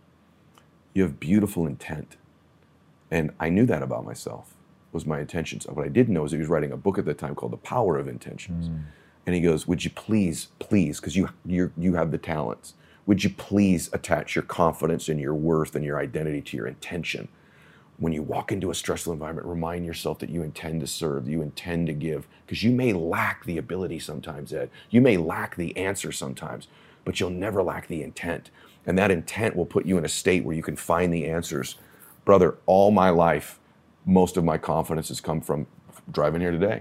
You have beautiful intent. And I knew that about myself, was my intentions. What I didn't know is he was writing a book at the time called The Power of Intentions. And he goes, would you please, because you have the talents, would you please attach your confidence and your worth and your identity to your intention? When you walk into a stressful environment, remind yourself that you intend to serve, you intend to give, because you may lack the ability sometimes, Ed. You may lack the answer sometimes, but you'll never lack the intent. And that intent will put you in a state where you can find the answers. Brother, all my life, most of my confidence has come from driving here today.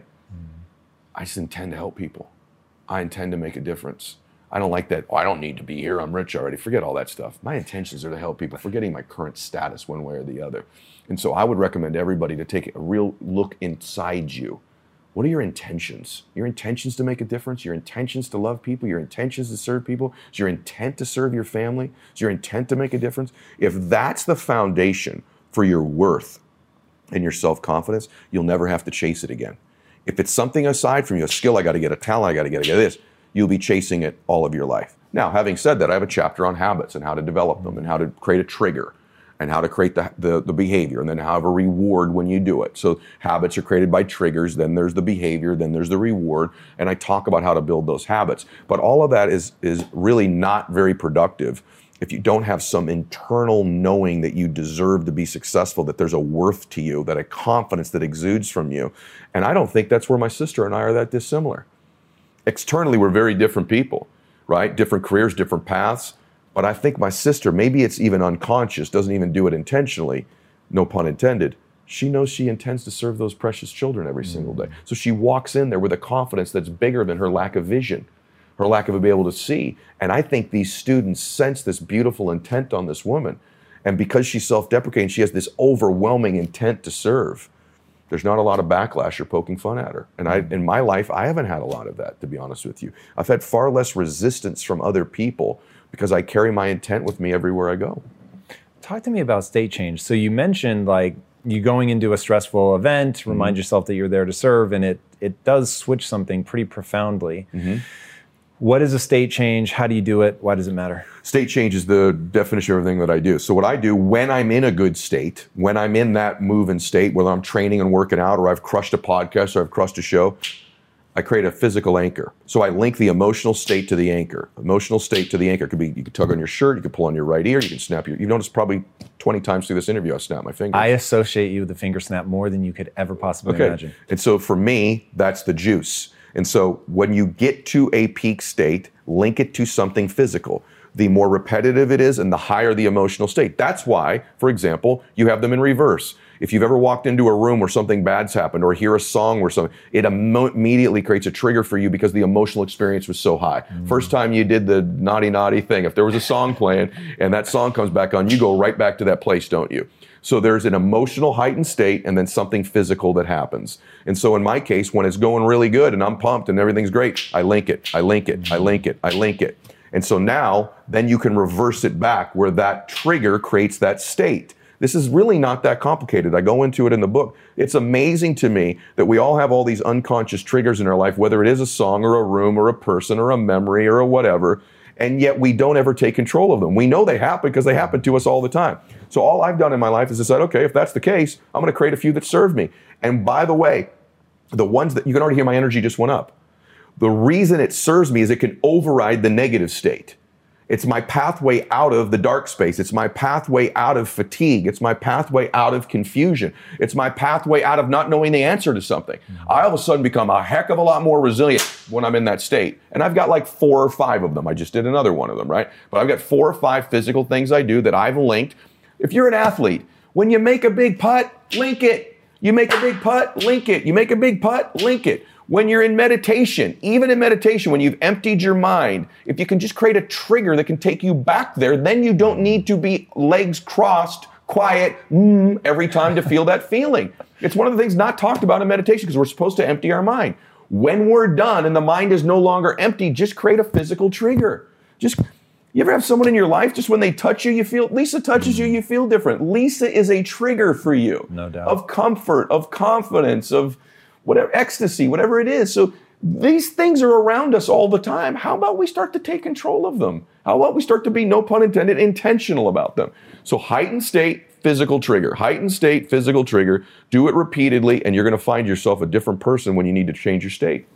I just intend to help people. I intend to make a difference. I don't like that, I don't need to be here, I'm rich already. Forget all that stuff. My intentions are to help people, forgetting my current status one way or the other. And so I would recommend everybody to take a real look inside you. What are your intentions? Your intentions to make a difference? Your intentions to love people? Your intentions to serve people? Is your intent to serve your family? Is your intent to make a difference? If that's the foundation for your worth and your self-confidence, you'll never have to chase it again. If it's something aside from you, a skill, I got to get a talent, I got to get this, you'll be chasing it all of your life. Now, having said that, I have a chapter on habits and how to develop them and how to create a trigger and how to create the behavior and then how to have a reward when you do it. So habits are created by triggers, then there's the behavior, then there's the reward, and I talk about how to build those habits. But all of that is really not very productive if you don't have some internal knowing that you deserve to be successful, that there's a worth to you, that a confidence that exudes from you. And I don't think that's where my sister and I are that dissimilar. Externally, we're very different people, right? Different careers, different paths. But I think my sister, maybe it's even unconscious, doesn't even do it intentionally, no pun intended. She knows she intends to serve those precious children every single day. So she walks in there with a confidence that's bigger than her lack of vision, her lack of being able to see. And I think these students sense this beautiful intent on this woman. And because she's self-deprecating, she has this overwhelming intent to serve. There's not a lot of backlash or poking fun at her. And in my life, I haven't had a lot of that, to be honest with you. I've had far less resistance from other people because I carry my intent with me everywhere I go. Talk to me about state change. So you mentioned like you going into a stressful event, remind yourself that you're there to serve, and it does switch something pretty profoundly. What is a state change? How do you do it? Why does it matter? State change is the definition of everything that I do. So what I do when I'm in a good state, when I'm in that moving state, whether I'm training and working out or I've crushed a podcast or I've crushed a show, I create a physical anchor. So I link the emotional state to the anchor. Emotional state to the anchor could be, you could tug on your shirt, you could pull on your right ear, you can snap your, you've noticed probably 20 times through this interview, I snap my fingers. I associate you with the finger snap more than you could ever possibly imagine. And so for me, that's the juice. And so when you get to a peak state, link it to something physical. The more repetitive it is and the higher the emotional state. That's why, for example, you have them in reverse. If you've ever walked into a room where something bad's happened or hear a song where something, it immediately creates a trigger for you because the emotional experience was so high. First time you did the naughty thing, if there was a song playing and that song comes back on, you go right back to that place, don't you? So there's an emotional heightened state and then something physical that happens. And so in my case, when it's going really good and I'm pumped and everything's great, I link it. And so now, then you can reverse it back where that trigger creates that state. This is really not that complicated. I go into it in the book. It's amazing to me that we all have all these unconscious triggers in our life, whether it is a song or a room or a person or a memory or a whatever, and yet we don't ever take control of them. We know they happen because they happen to us all the time. So all I've done in my life is decide, okay, if that's the case, I'm going to create a few that serve me. And by the way, the ones that, you can already hear my energy just went up. The reason it serves me is it can override the negative state. It's my pathway out of the dark space. It's my pathway out of fatigue. It's my pathway out of confusion. It's my pathway out of not knowing the answer to something. I all of a sudden become a heck of a lot more resilient when I'm in that state. And I've got like 4 or 5 of them. I just did another one of them, right? But I've got 4 or 5 physical things I do that I've linked. If you're an athlete, when you make a big putt, link it. You make a big putt, link it. You make a big putt, link it. When you're in meditation, even in meditation, when you've emptied your mind, if you can just create a trigger that can take you back there, then you don't need to be legs crossed, quiet, every time to feel that feeling. It's one of the things not talked about in meditation because we're supposed to empty our mind. When we're done and the mind is no longer empty, just create a physical trigger. You ever have someone in your life, just when they touch you, you feel, Lisa touches you, you feel different. Lisa is a trigger for you. No doubt. Of comfort, of confidence, of whatever, ecstasy, whatever it is. So these things are around us all the time. How about we start to take control of them? How about we start to be, no pun intended, intentional about them? So heightened state, physical trigger. Heightened state, physical trigger. Do it repeatedly, and you're going to find yourself a different person when you need to change your state.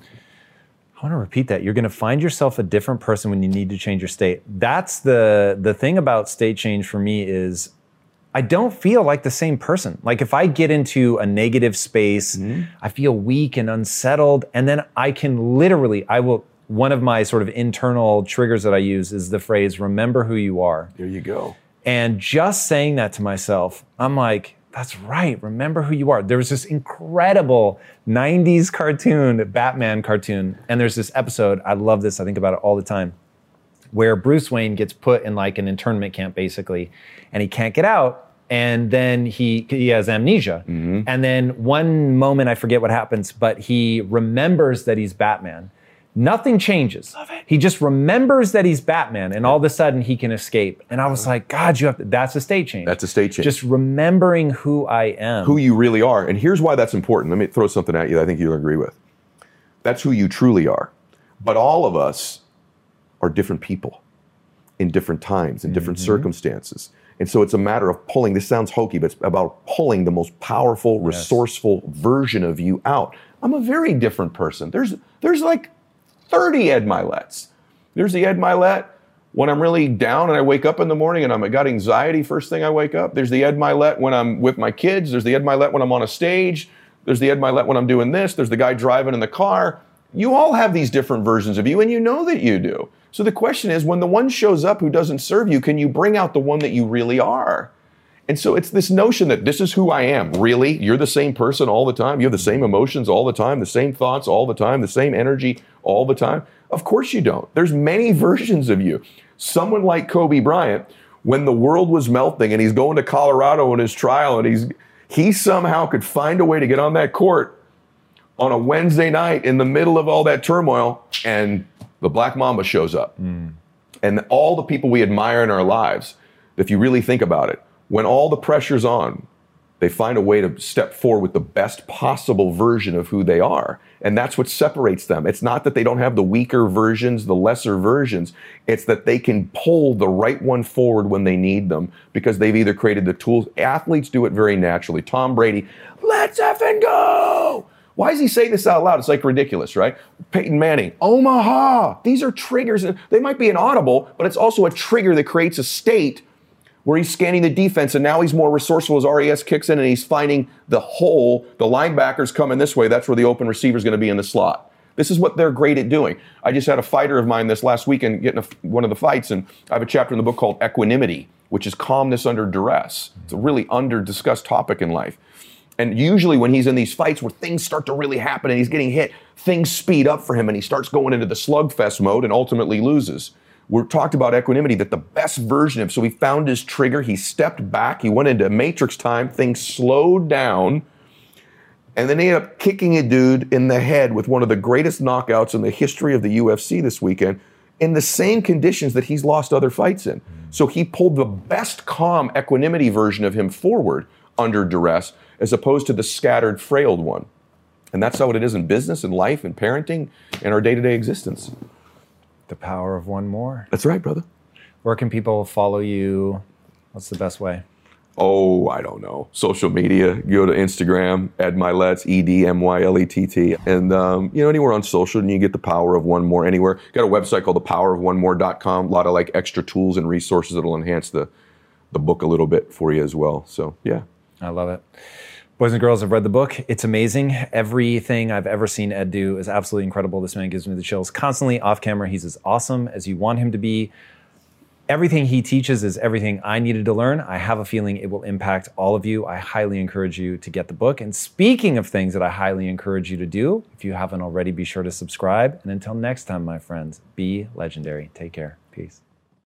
I want to repeat that. You're going to find yourself a different person when you need to change your state. That's the thing about state change for me is I don't feel like the same person. Like if I get into a negative space, I feel weak and unsettled, and then I can literally, one of my sort of internal triggers that I use is the phrase, remember who you are. There you go. And just saying that to myself, I'm like, that's right, remember who you are. There was this incredible 90s cartoon, Batman cartoon, and there's this episode, I love this, I think about it all the time, where Bruce Wayne gets put in like an internment camp basically, and he can't get out, and then he has amnesia. And then one moment, I forget what happens, but he remembers that he's Batman. Nothing changes. Love it. He just remembers that he's Batman, and all of a sudden he can escape. And I was like, God, that's a state change. That's a state change. Just remembering who I am. Who you really are. And here's why that's important. Let me throw something at you that I think you'll agree with. That's who you truly are. But all of us are different people in different times, in different circumstances. And so it's a matter of pulling, this sounds hokey, but it's about pulling the most powerful, resourceful version of you out. I'm a very different person. There's like 30 Ed Milettes. There's the Ed Milet when I'm really down and I wake up in the morning and I got anxiety first thing I wake up. There's the Ed Milet when I'm with my kids. There's the Ed Milet when I'm on a stage. There's the Ed Milet when I'm doing this. There's the guy driving in the car. You all have these different versions of you, and you know that you do. So the question is, when the one shows up who doesn't serve you, can you bring out the one that you really are? And so it's this notion that this is who I am. Really? You're the same person all the time? You have the same emotions all the time, the same thoughts all the time, the same energy all the time? Of course you don't. There's many versions of you. Someone like Kobe Bryant, when the world was melting and he's going to Colorado in his trial, and he somehow could find a way to get on that court on a Wednesday night in the middle of all that turmoil, and the Black Mamba shows up. And all the people we admire in our lives, if you really think about it, when all the pressure's on, they find a way to step forward with the best possible version of who they are. And that's what separates them. It's not that they don't have the weaker versions, the lesser versions. It's that they can pull the right one forward when they need them because they've either created the tools. Athletes do it very naturally. Tom Brady, let's effing go. Why is he saying this out loud? It's like ridiculous, right? Peyton Manning, Omaha. These are triggers. They might be inaudible, but it's also a trigger that creates a state where he's scanning the defense, and now he's more resourceful as RAS kicks in, and he's finding the hole. The linebackers coming this way. That's where the open receiver is going to be in the slot. This is what they're great at doing. I just had a fighter of mine this last weekend getting one of the fights, and I have a chapter in the book called Equanimity, which is calmness under duress. It's a really under-discussed topic in life. And usually when he's in these fights where things start to really happen and he's getting hit, things speed up for him and he starts going into the slugfest mode and ultimately loses. We talked about equanimity, that the best version of, so he found his trigger, he stepped back, he went into matrix time, things slowed down, and then he ended up kicking a dude in the head with one of the greatest knockouts in the history of the UFC this weekend in the same conditions that he's lost other fights in. So he pulled the best calm equanimity version of him forward under duress as opposed to the scattered, frailed one. And that's how it is in business and life and parenting and our day-to-day existence. The power of one more. That's right, brother. Where can people follow you? What's the best way? Oh, I don't know. Social media. Go to Instagram, Ed Mylett, EDMYLETT. And, anywhere on social, and you get the power of one more anywhere. Got a website called thepowerofonemore.com. A lot of extra tools and resources that'll enhance the book a little bit for you as well. So, yeah. I love it. Boys and girls, I've read the book. It's amazing. Everything I've ever seen Ed do is absolutely incredible. This man gives me the chills constantly. Off camera, he's as awesome as you want him to be. Everything he teaches is everything I needed to learn. I have a feeling it will impact all of you. I highly encourage you to get the book. And speaking of things that I highly encourage you to do, if you haven't already, be sure to subscribe. And until next time, my friends, be legendary. Take care. Peace.